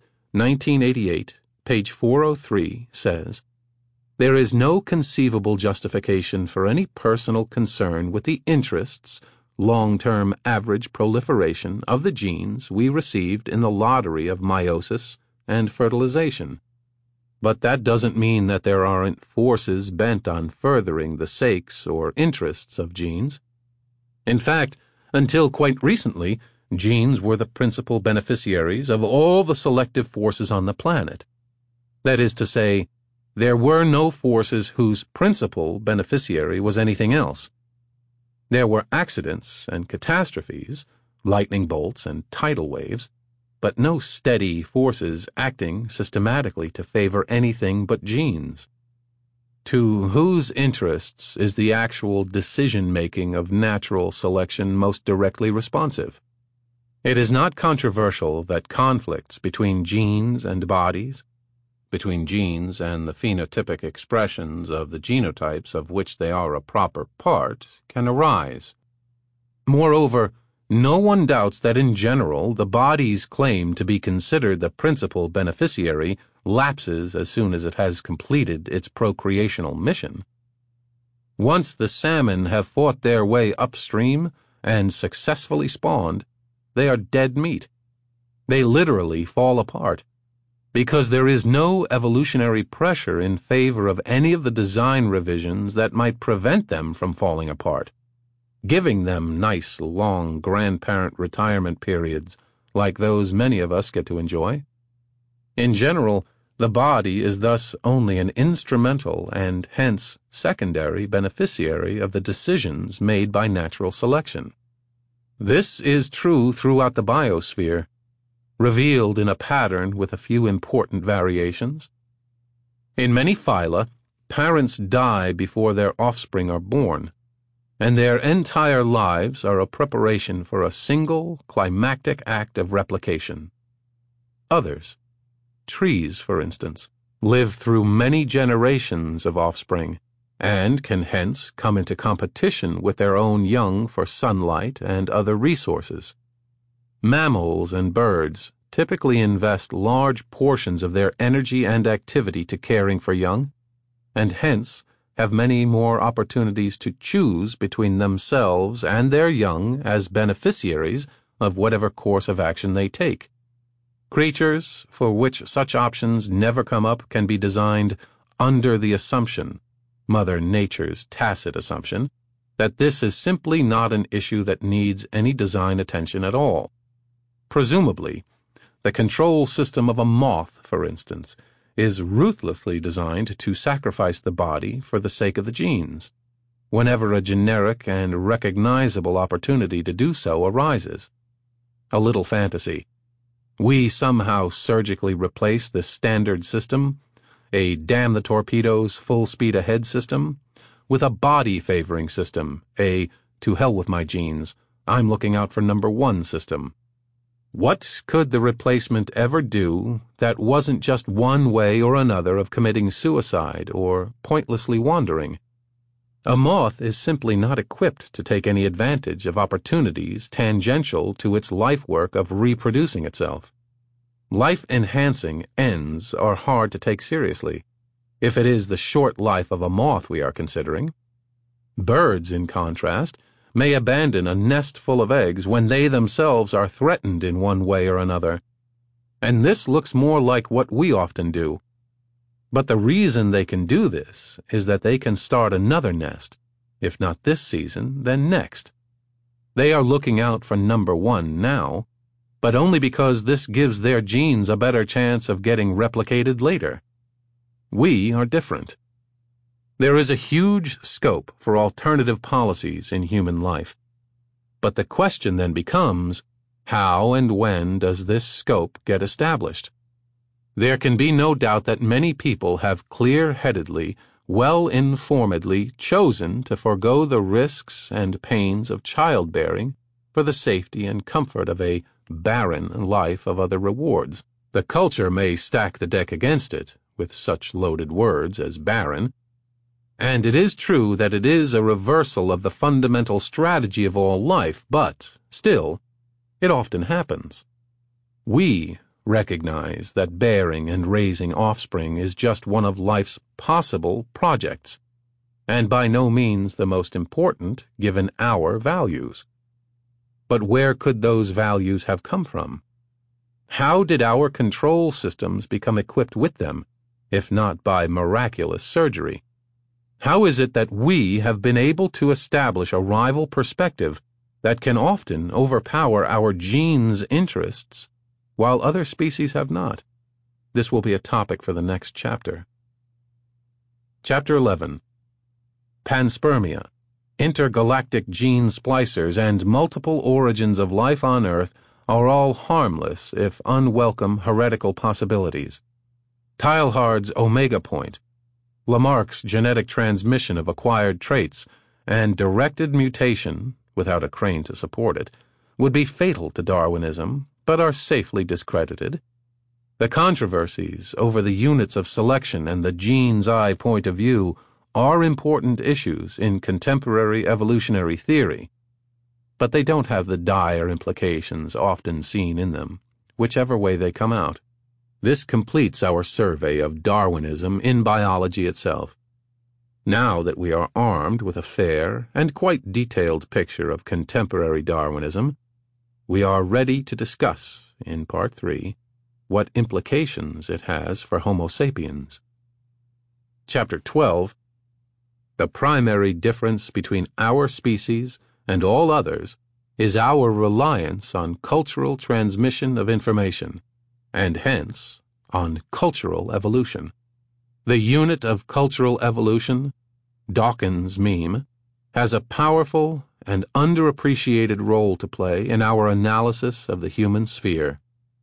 1988, page 403, says, "There is no conceivable justification for any personal concern with the interests, long-term average proliferation of the genes we received in the lottery of meiosis and fertilization. But that doesn't mean that there aren't forces bent on furthering the sakes or interests of genes. In fact, until quite recently, genes were the principal beneficiaries of all the selective forces on the planet. That is to say, there were no forces whose principal beneficiary was anything else. There were accidents and catastrophes, lightning bolts and tidal waves, but no steady forces acting systematically to favor anything but genes. To whose interests is the actual decision-making of natural selection most directly responsive? It is not controversial that conflicts between genes and bodies, between genes and the phenotypic expressions of the genotypes of which they are a proper part, can arise. Moreover, no one doubts that in general the body's claim to be considered the principal beneficiary lapses as soon as it has completed its procreational mission. Once the salmon have fought their way upstream and successfully spawned, they are dead meat. They literally fall apart, because there is no evolutionary pressure in favor of any of the design revisions that might prevent them from falling apart, giving them nice, long grandparent retirement periods like those many of us get to enjoy. In general, the body is thus only an instrumental and hence secondary beneficiary of the decisions made by natural selection. This is true throughout the biosphere, revealed in a pattern with a few important variations. In many phyla, parents die before their offspring are born, and their entire lives are a preparation for a single climactic act of replication. Others, trees for instance, live through many generations of offspring, and can hence come into competition with their own young for sunlight and other resources. Mammals and birds typically invest large portions of their energy and activity to caring for young, and hence have many more opportunities to choose between themselves and their young as beneficiaries of whatever course of action they take. Creatures for which such options never come up can be designed under the assumption, Mother Nature's tacit assumption, that this is simply not an issue that needs any design attention at all. Presumably, the control system of a moth, for instance, is ruthlessly designed to sacrifice the body for the sake of the genes, whenever a generic and recognizable opportunity to do so arises. A little fantasy. We somehow surgically replace the standard system, a damn the torpedoes full speed ahead system, with a body-favoring system, a to hell with my genes, I'm looking out for number one system. What could the replacement ever do that wasn't just one way or another of committing suicide or pointlessly wandering? A moth is simply not equipped to take any advantage of opportunities tangential to its life work of reproducing itself. Life-enhancing ends are hard to take seriously, if it is the short life of a moth we are considering. Birds, in contrast, may abandon a nest full of eggs when they themselves are threatened in one way or another, and this looks more like what we often do. But the reason they can do this is that they can start another nest, if not this season, then next. They are looking out for number one now, but only because this gives their genes a better chance of getting replicated later. We are different. There is a huge scope for alternative policies in human life. But the question then becomes, how and when does this scope get established? There can be no doubt that many people have clear-headedly well-informedly chosen to forego the risks and pains of childbearing for the safety and comfort of a barren life of other rewards. The culture may stack the deck against it with such loaded words as barren, and it is true that it is a reversal of the fundamental strategy of all life, but, still, it often happens. We recognize that bearing and raising offspring is just one of life's possible projects, and by no means the most important given our values. But where could those values have come from? How did our control systems become equipped with them, if not by miraculous surgery? How is it that we have been able to establish a rival perspective that can often overpower our genes' interests, while other species have not? This will be a topic for the next chapter. Chapter 11. Panspermia, intergalactic gene splicers, and multiple origins of life on Earth are all harmless, if unwelcome, heretical possibilities. Teilhard's omega point, Lamarck's genetic transmission of acquired traits, and directed mutation, without a crane to support it, would be fatal to Darwinism, but are safely discredited. The controversies over the units of selection and the gene's eye point of view are important issues in contemporary evolutionary theory, but they don't have the dire implications often seen in them, whichever way they come out. This completes our survey of Darwinism in biology itself. Now that we are armed with a fair and quite detailed picture of contemporary Darwinism, we are ready to discuss, in Part 3, what implications it has for Homo sapiens. Chapter 12. The primary difference between our species and all others is our reliance on cultural transmission of information, and hence on cultural evolution. The unit of cultural evolution, Dawkins' meme, has a powerful and underappreciated role to play in our analysis of the human sphere.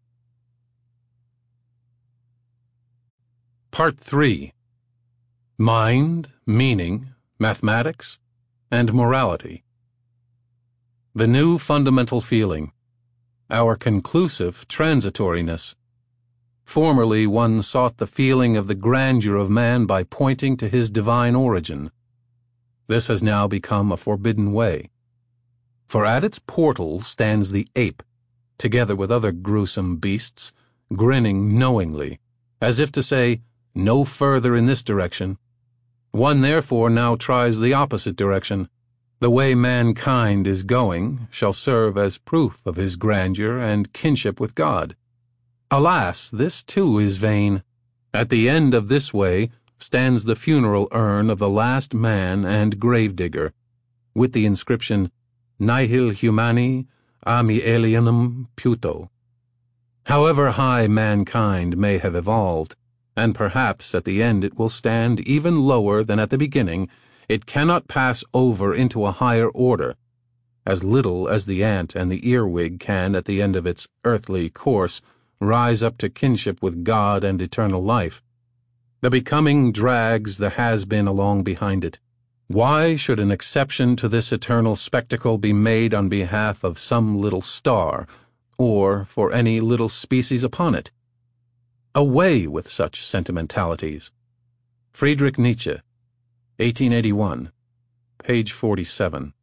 Part 3. Mind, Meaning, Mathematics, and Morality. The new fundamental feeling, our conclusive transitoriness. Formerly one sought the feeling of the grandeur of man by pointing to his divine origin. This has now become a forbidden way. For at its portal stands the ape, together with other gruesome beasts, grinning knowingly, as if to say, "No further in this direction." One therefore now tries the opposite direction. The way mankind is going shall serve as proof of his grandeur and kinship with God. Alas, this too is vain. At the end of this way stands the funeral urn of the last man and gravedigger, with the inscription, Nihil humani a me alienum puto. However high mankind may have evolved, and perhaps at the end it will stand even lower than at the beginning, it cannot pass over into a higher order, as little as the ant and the earwig can at the end of its earthly course rise up to kinship with God and eternal life. The becoming drags the has-been along behind it. Why should an exception to this eternal spectacle be made on behalf of some little star, or for any little species upon it? Away with such sentimentalities. Friedrich Nietzsche, 1881, page 47.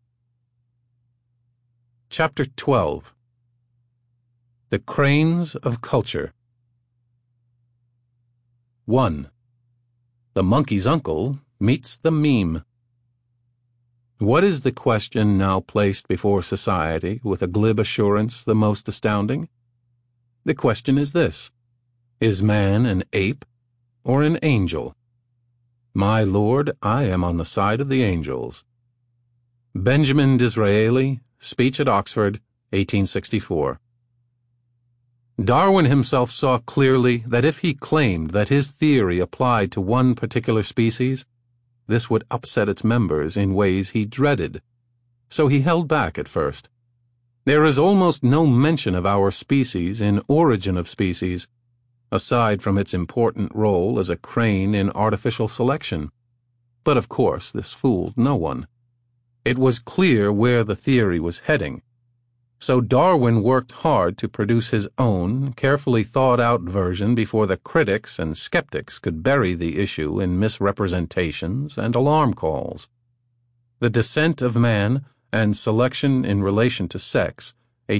Chapter 12. The Cranes of Culture. 1. The monkey's uncle meets the meme. What is the question now placed before society with a glib assurance the most astounding? The question is this: is man an ape or an angel? My lord, I am on the side of the angels. Benjamin Disraeli, Speech at Oxford, 1864. Darwin himself saw clearly that if he claimed that his theory applied to one particular species, this would upset its members in ways he dreaded. So he held back at first. There is almost no mention of our species in Origin of Species, aside from its important role as a crane in artificial selection. But of course, this fooled no one. It was clear where the theory was heading. So Darwin worked hard to produce his own, carefully thought-out version before the critics and skeptics could bury the issue in misrepresentations and alarm calls. The Descent of Man and Selection in Relation to Sex,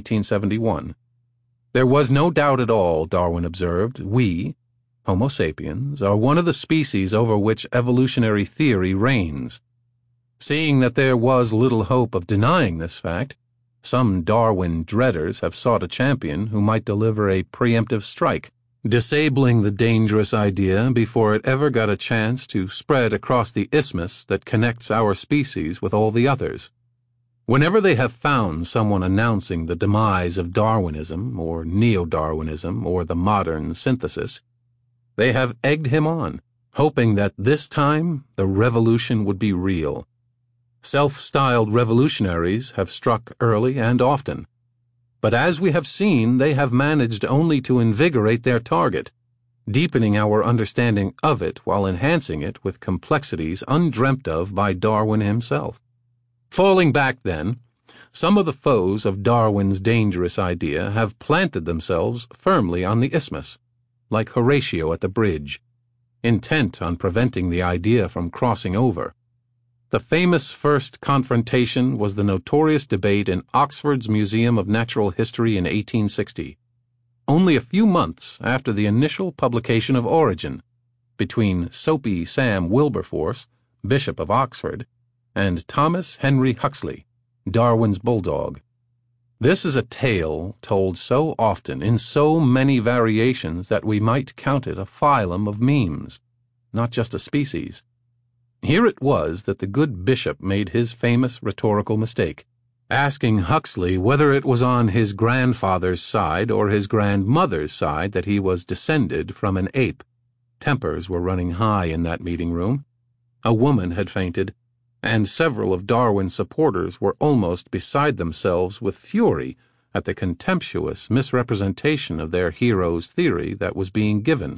1871. There was no doubt at all, Darwin observed, we, Homo sapiens, are one of the species over which evolutionary theory reigns. Seeing that there was little hope of denying this fact, some Darwin dreaders have sought a champion who might deliver a preemptive strike, disabling the dangerous idea before it ever got a chance to spread across the isthmus that connects our species with all the others. Whenever they have found someone announcing the demise of Darwinism or neo-Darwinism or the modern synthesis, they have egged him on, hoping that this time the revolution would be real. Self-styled revolutionaries have struck early and often, but as we have seen, they have managed only to invigorate their target, deepening our understanding of it while enhancing it with complexities undreamt of by Darwin himself. Falling back, then, some of the foes of Darwin's dangerous idea have planted themselves firmly on the isthmus, like Horatio at the bridge, intent on preventing the idea from crossing over. The famous first confrontation was the notorious debate in Oxford's Museum of Natural History in 1860, only a few months after the initial publication of Origin, between Soapy Sam Wilberforce, Bishop of Oxford, and Thomas Henry Huxley, Darwin's bulldog. This is a tale told so often in so many variations that we might count it a phylum of memes, not just a species. Here it was that the good bishop made his famous rhetorical mistake, asking Huxley whether it was on his grandfather's side or his grandmother's side that he was descended from an ape. Tempers were running high in that meeting room. A woman had fainted, and several of Darwin's supporters were almost beside themselves with fury at the contemptuous misrepresentation of their hero's theory that was being given.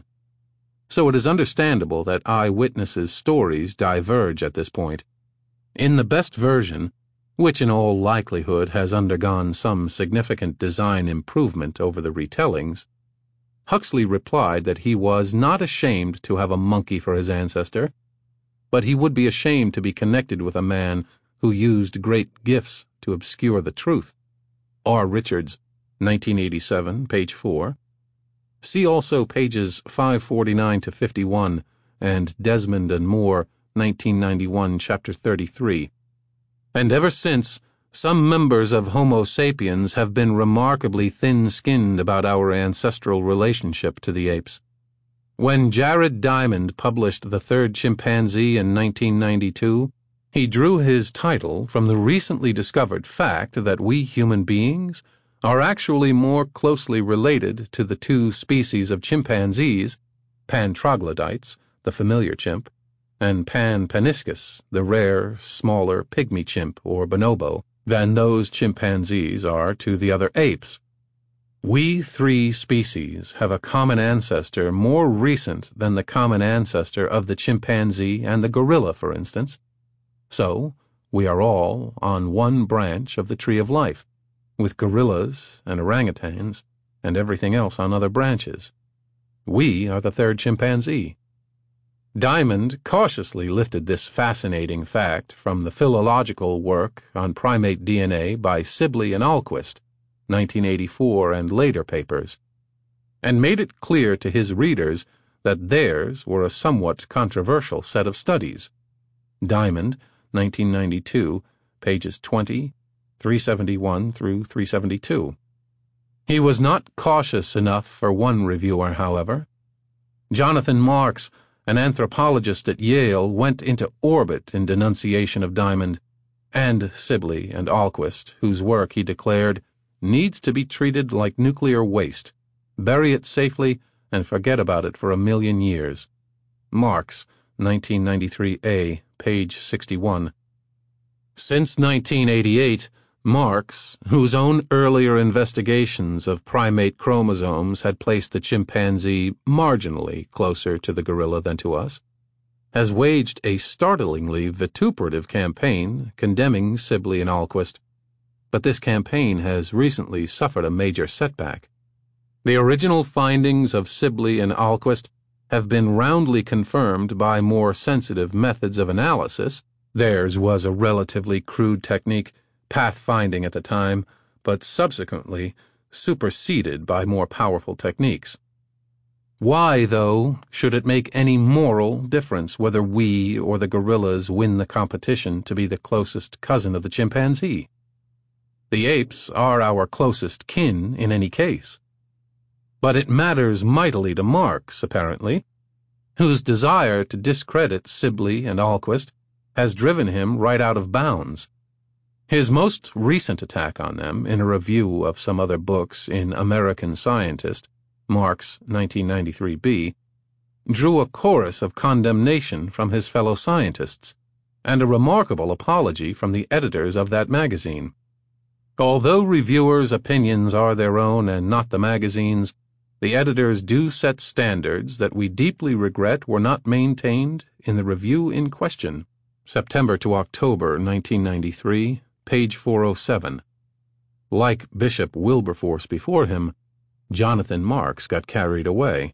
So it is understandable that eyewitnesses' stories diverge at this point. In the best version, which in all likelihood has undergone some significant design improvement over the retellings, Huxley replied that he was not ashamed to have a monkey for his ancestor, but he would be ashamed to be connected with a man who used great gifts to obscure the truth. R. Richards, 1987, page 4. See also pages 549 to 51, and Desmond and Moore, 1991, chapter 33. And ever since, some members of Homo sapiens have been remarkably thin-skinned about our ancestral relationship to the apes. When Jared Diamond published The Third Chimpanzee in 1992, he drew his title from the recently discovered fact that we human beings are actually more closely related to the two species of chimpanzees, Pan troglodytes, the familiar chimp, and Pan paniscus, the rare, smaller pygmy chimp or bonobo, than those chimpanzees are to the other apes. We three species have a common ancestor more recent than the common ancestor of the chimpanzee and the gorilla, for instance. So, we are all on one branch of the tree of life, with gorillas and orangutans and everything else on other branches. We are the third chimpanzee. Diamond cautiously lifted this fascinating fact from the philological work on primate DNA by Sibley and Ahlquist, 1984 and later papers, and made it clear to his readers that theirs were a somewhat controversial set of studies. Diamond, 1992, pages 20, 371 through 372. He was not cautious enough for one reviewer, however. Jonathan Marks, an anthropologist at Yale, went into orbit in denunciation of Diamond, and Sibley and Ahlquist, whose work, he declared, needs to be treated like nuclear waste. Bury it safely and forget about it for 1,000,000 years. Marks, 1993a, page 61. Since 1988, Marx, whose own earlier investigations of primate chromosomes had placed the chimpanzee marginally closer to the gorilla than to us, has waged a startlingly vituperative campaign condemning Sibley and Ahlquist, but this campaign has recently suffered a major setback. The original findings of Sibley and Ahlquist have been roundly confirmed by more sensitive methods of analysis. Theirs was a relatively crude technique, pathfinding at the time, but subsequently superseded by more powerful techniques. Why, though, should it make any moral difference whether we or the gorillas win the competition to be the closest cousin of the chimpanzee? The apes are our closest kin in any case. But it matters mightily to Marx, apparently, whose desire to discredit Sibley and Ahlquist has driven him right out of bounds. His most recent attack on them, in a review of some other books in American Scientist, Marx 1993b, drew a chorus of condemnation from his fellow scientists, and a remarkable apology from the editors of that magazine. Although reviewers' opinions are their own and not the magazine's, the editors do set standards that we deeply regret were not maintained in the review in question, September to October 1993, page 407. Like Bishop Wilberforce before him, Jonathan Marks got carried away.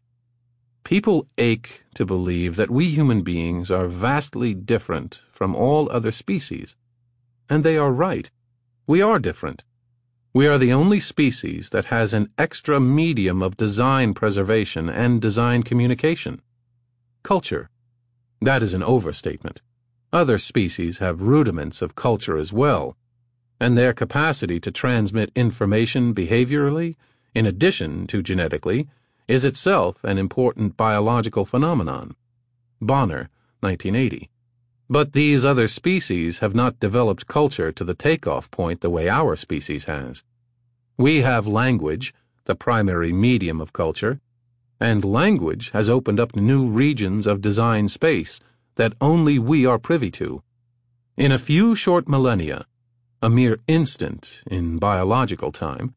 People ache to believe that we human beings are vastly different from all other species, and they are right. We are different. We are the only species that has an extra medium of design preservation and design communication. Culture. That is an overstatement. Other species have rudiments of culture as well, and their capacity to transmit information behaviorally, in addition to genetically, is itself an important biological phenomenon. Bonner, 1980. But these other species have not developed culture to the takeoff point the way our species has. We have language, the primary medium of culture, and language has opened up new regions of design space that only we are privy to. In a few short millennia, a mere instant in biological time,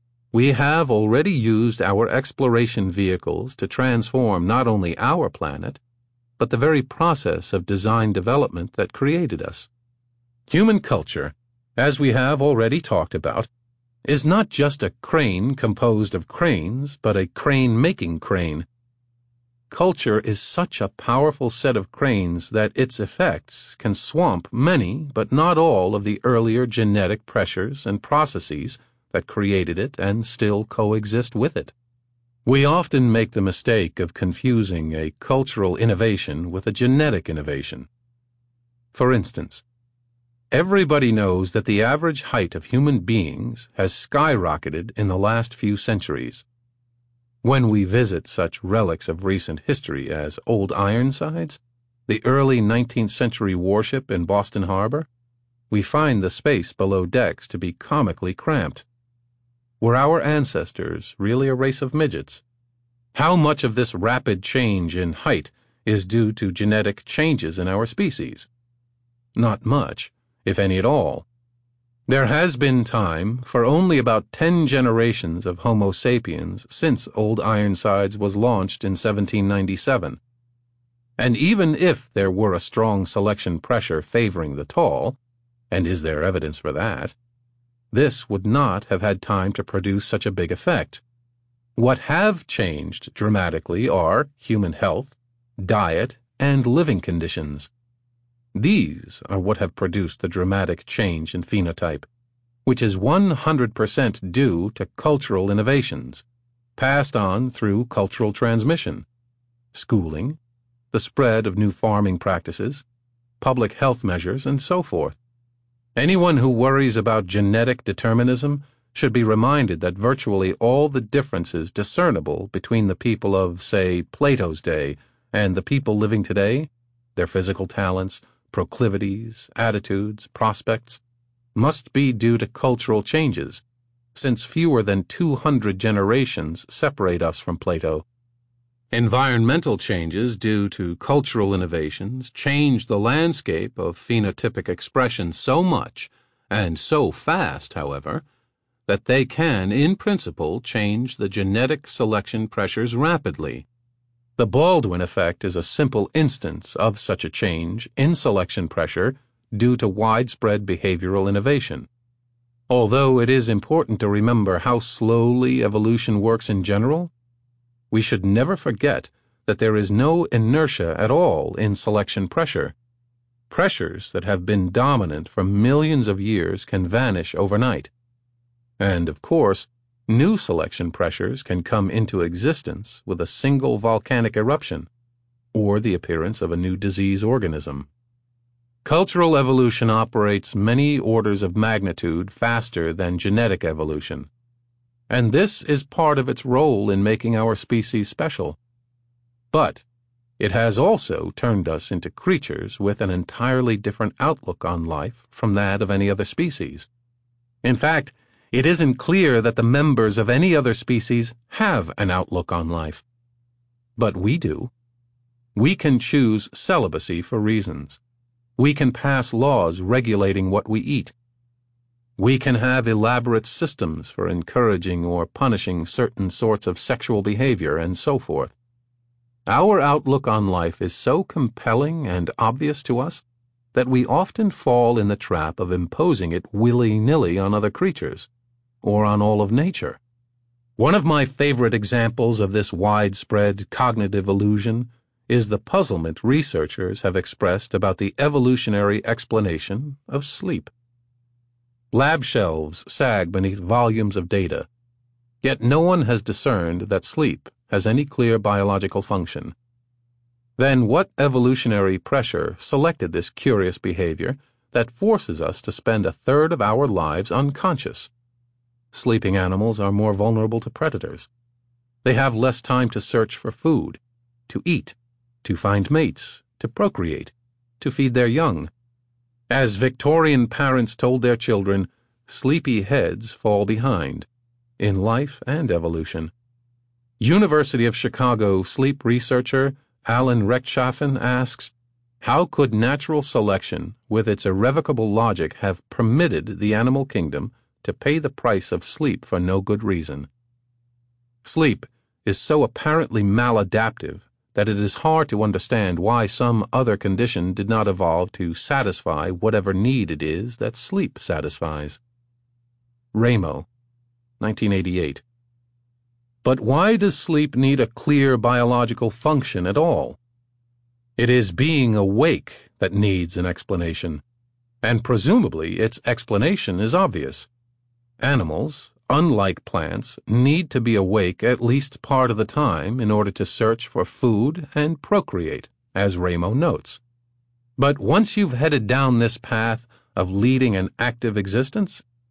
we have already used our exploration vehicles to transform not only our planet, but the very process of design development that created us. Human culture, as we have already talked about, is not just a crane composed of cranes, but a crane-making crane. Culture is such a powerful set of cranes that its effects can swamp many, but not all, of the earlier genetic pressures and processes that created it and still coexist with it. We often make the mistake of confusing a cultural innovation with a genetic innovation. For instance, everybody knows that the average height of human beings has skyrocketed in the last few centuries. When we visit such relics of recent history as Old Ironsides, the early 19th century warship in Boston Harbor, we find the space below decks to be comically cramped. Were our ancestors really a race of midgets? How much of this rapid change in height is due to genetic changes in our species? Not much, if any at all. There has been time for only about 10 generations of Homo sapiens since Old Ironsides was launched in 1797. And even if there were a strong selection pressure favoring the tall, and is there evidence for that, this would not have had time to produce such a big effect. What have changed dramatically are human health, diet, and living conditions. These are what have produced the dramatic change in phenotype, which is 100% due to cultural innovations, passed on through cultural transmission, schooling, the spread of new farming practices, public health measures, and so forth. Anyone who worries about genetic determinism should be reminded that virtually all the differences discernible between the people of, say, Plato's day and the people living today, their physical talents, proclivities, attitudes, prospects, must be due to cultural changes, since fewer than 200 generations separate us from Plato. Environmental changes due to cultural innovations change the landscape of phenotypic expression so much and so fast, however, that they can, in principle, change the genetic selection pressures rapidly. The Baldwin effect is a simple instance of such a change in selection pressure due to widespread behavioral innovation. Although it is important to remember how slowly evolution works in general, we should never forget that there is no inertia at all in selection pressure. Pressures that have been dominant for millions of years can vanish overnight. And, of course, new selection pressures can come into existence with a single volcanic eruption or the appearance of a new disease organism. Cultural evolution operates many orders of magnitude faster than genetic evolution, and this is part of its role in making our species special. But it has also turned us into creatures with an entirely different outlook on life from that of any other species. In fact, it isn't clear that the members of any other species have an outlook on life. But we do. We can choose celibacy for reasons. We can pass laws regulating what we eat. We can have elaborate systems for encouraging or punishing certain sorts of sexual behavior and so forth. Our outlook on life is so compelling and obvious to us that we often fall in the trap of imposing it willy-nilly on other creatures, or on all of nature. One of my favorite examples of this widespread cognitive illusion is the puzzlement researchers have expressed about the evolutionary explanation of sleep. Lab shelves sag beneath volumes of data, yet no one has discerned that sleep has any clear biological function. Then what evolutionary pressure selected this curious behavior that forces us to spend a third of our lives unconscious? Sleeping animals are more vulnerable to predators. They have less time to search for food, to eat, to find mates, to procreate, to feed their young. As Victorian parents told their children, sleepy heads fall behind, in life and evolution. University of Chicago sleep researcher Alan Rechtschaffen asks, how could natural selection, with its irrevocable logic, have permitted the animal kingdom to pay the price of sleep for no good reason? Sleep is so apparently maladaptive that it is hard to understand why some other condition did not evolve to satisfy whatever need it is that sleep satisfies. Ramo, 1988. But why does sleep need a clear biological function at all? It is being awake that needs an explanation, and presumably its explanation is obvious. Animals, unlike plants, need to be awake at least part of the time in order to search for food and procreate, as Ramo notes. But once you've headed down this path of leading an active existence,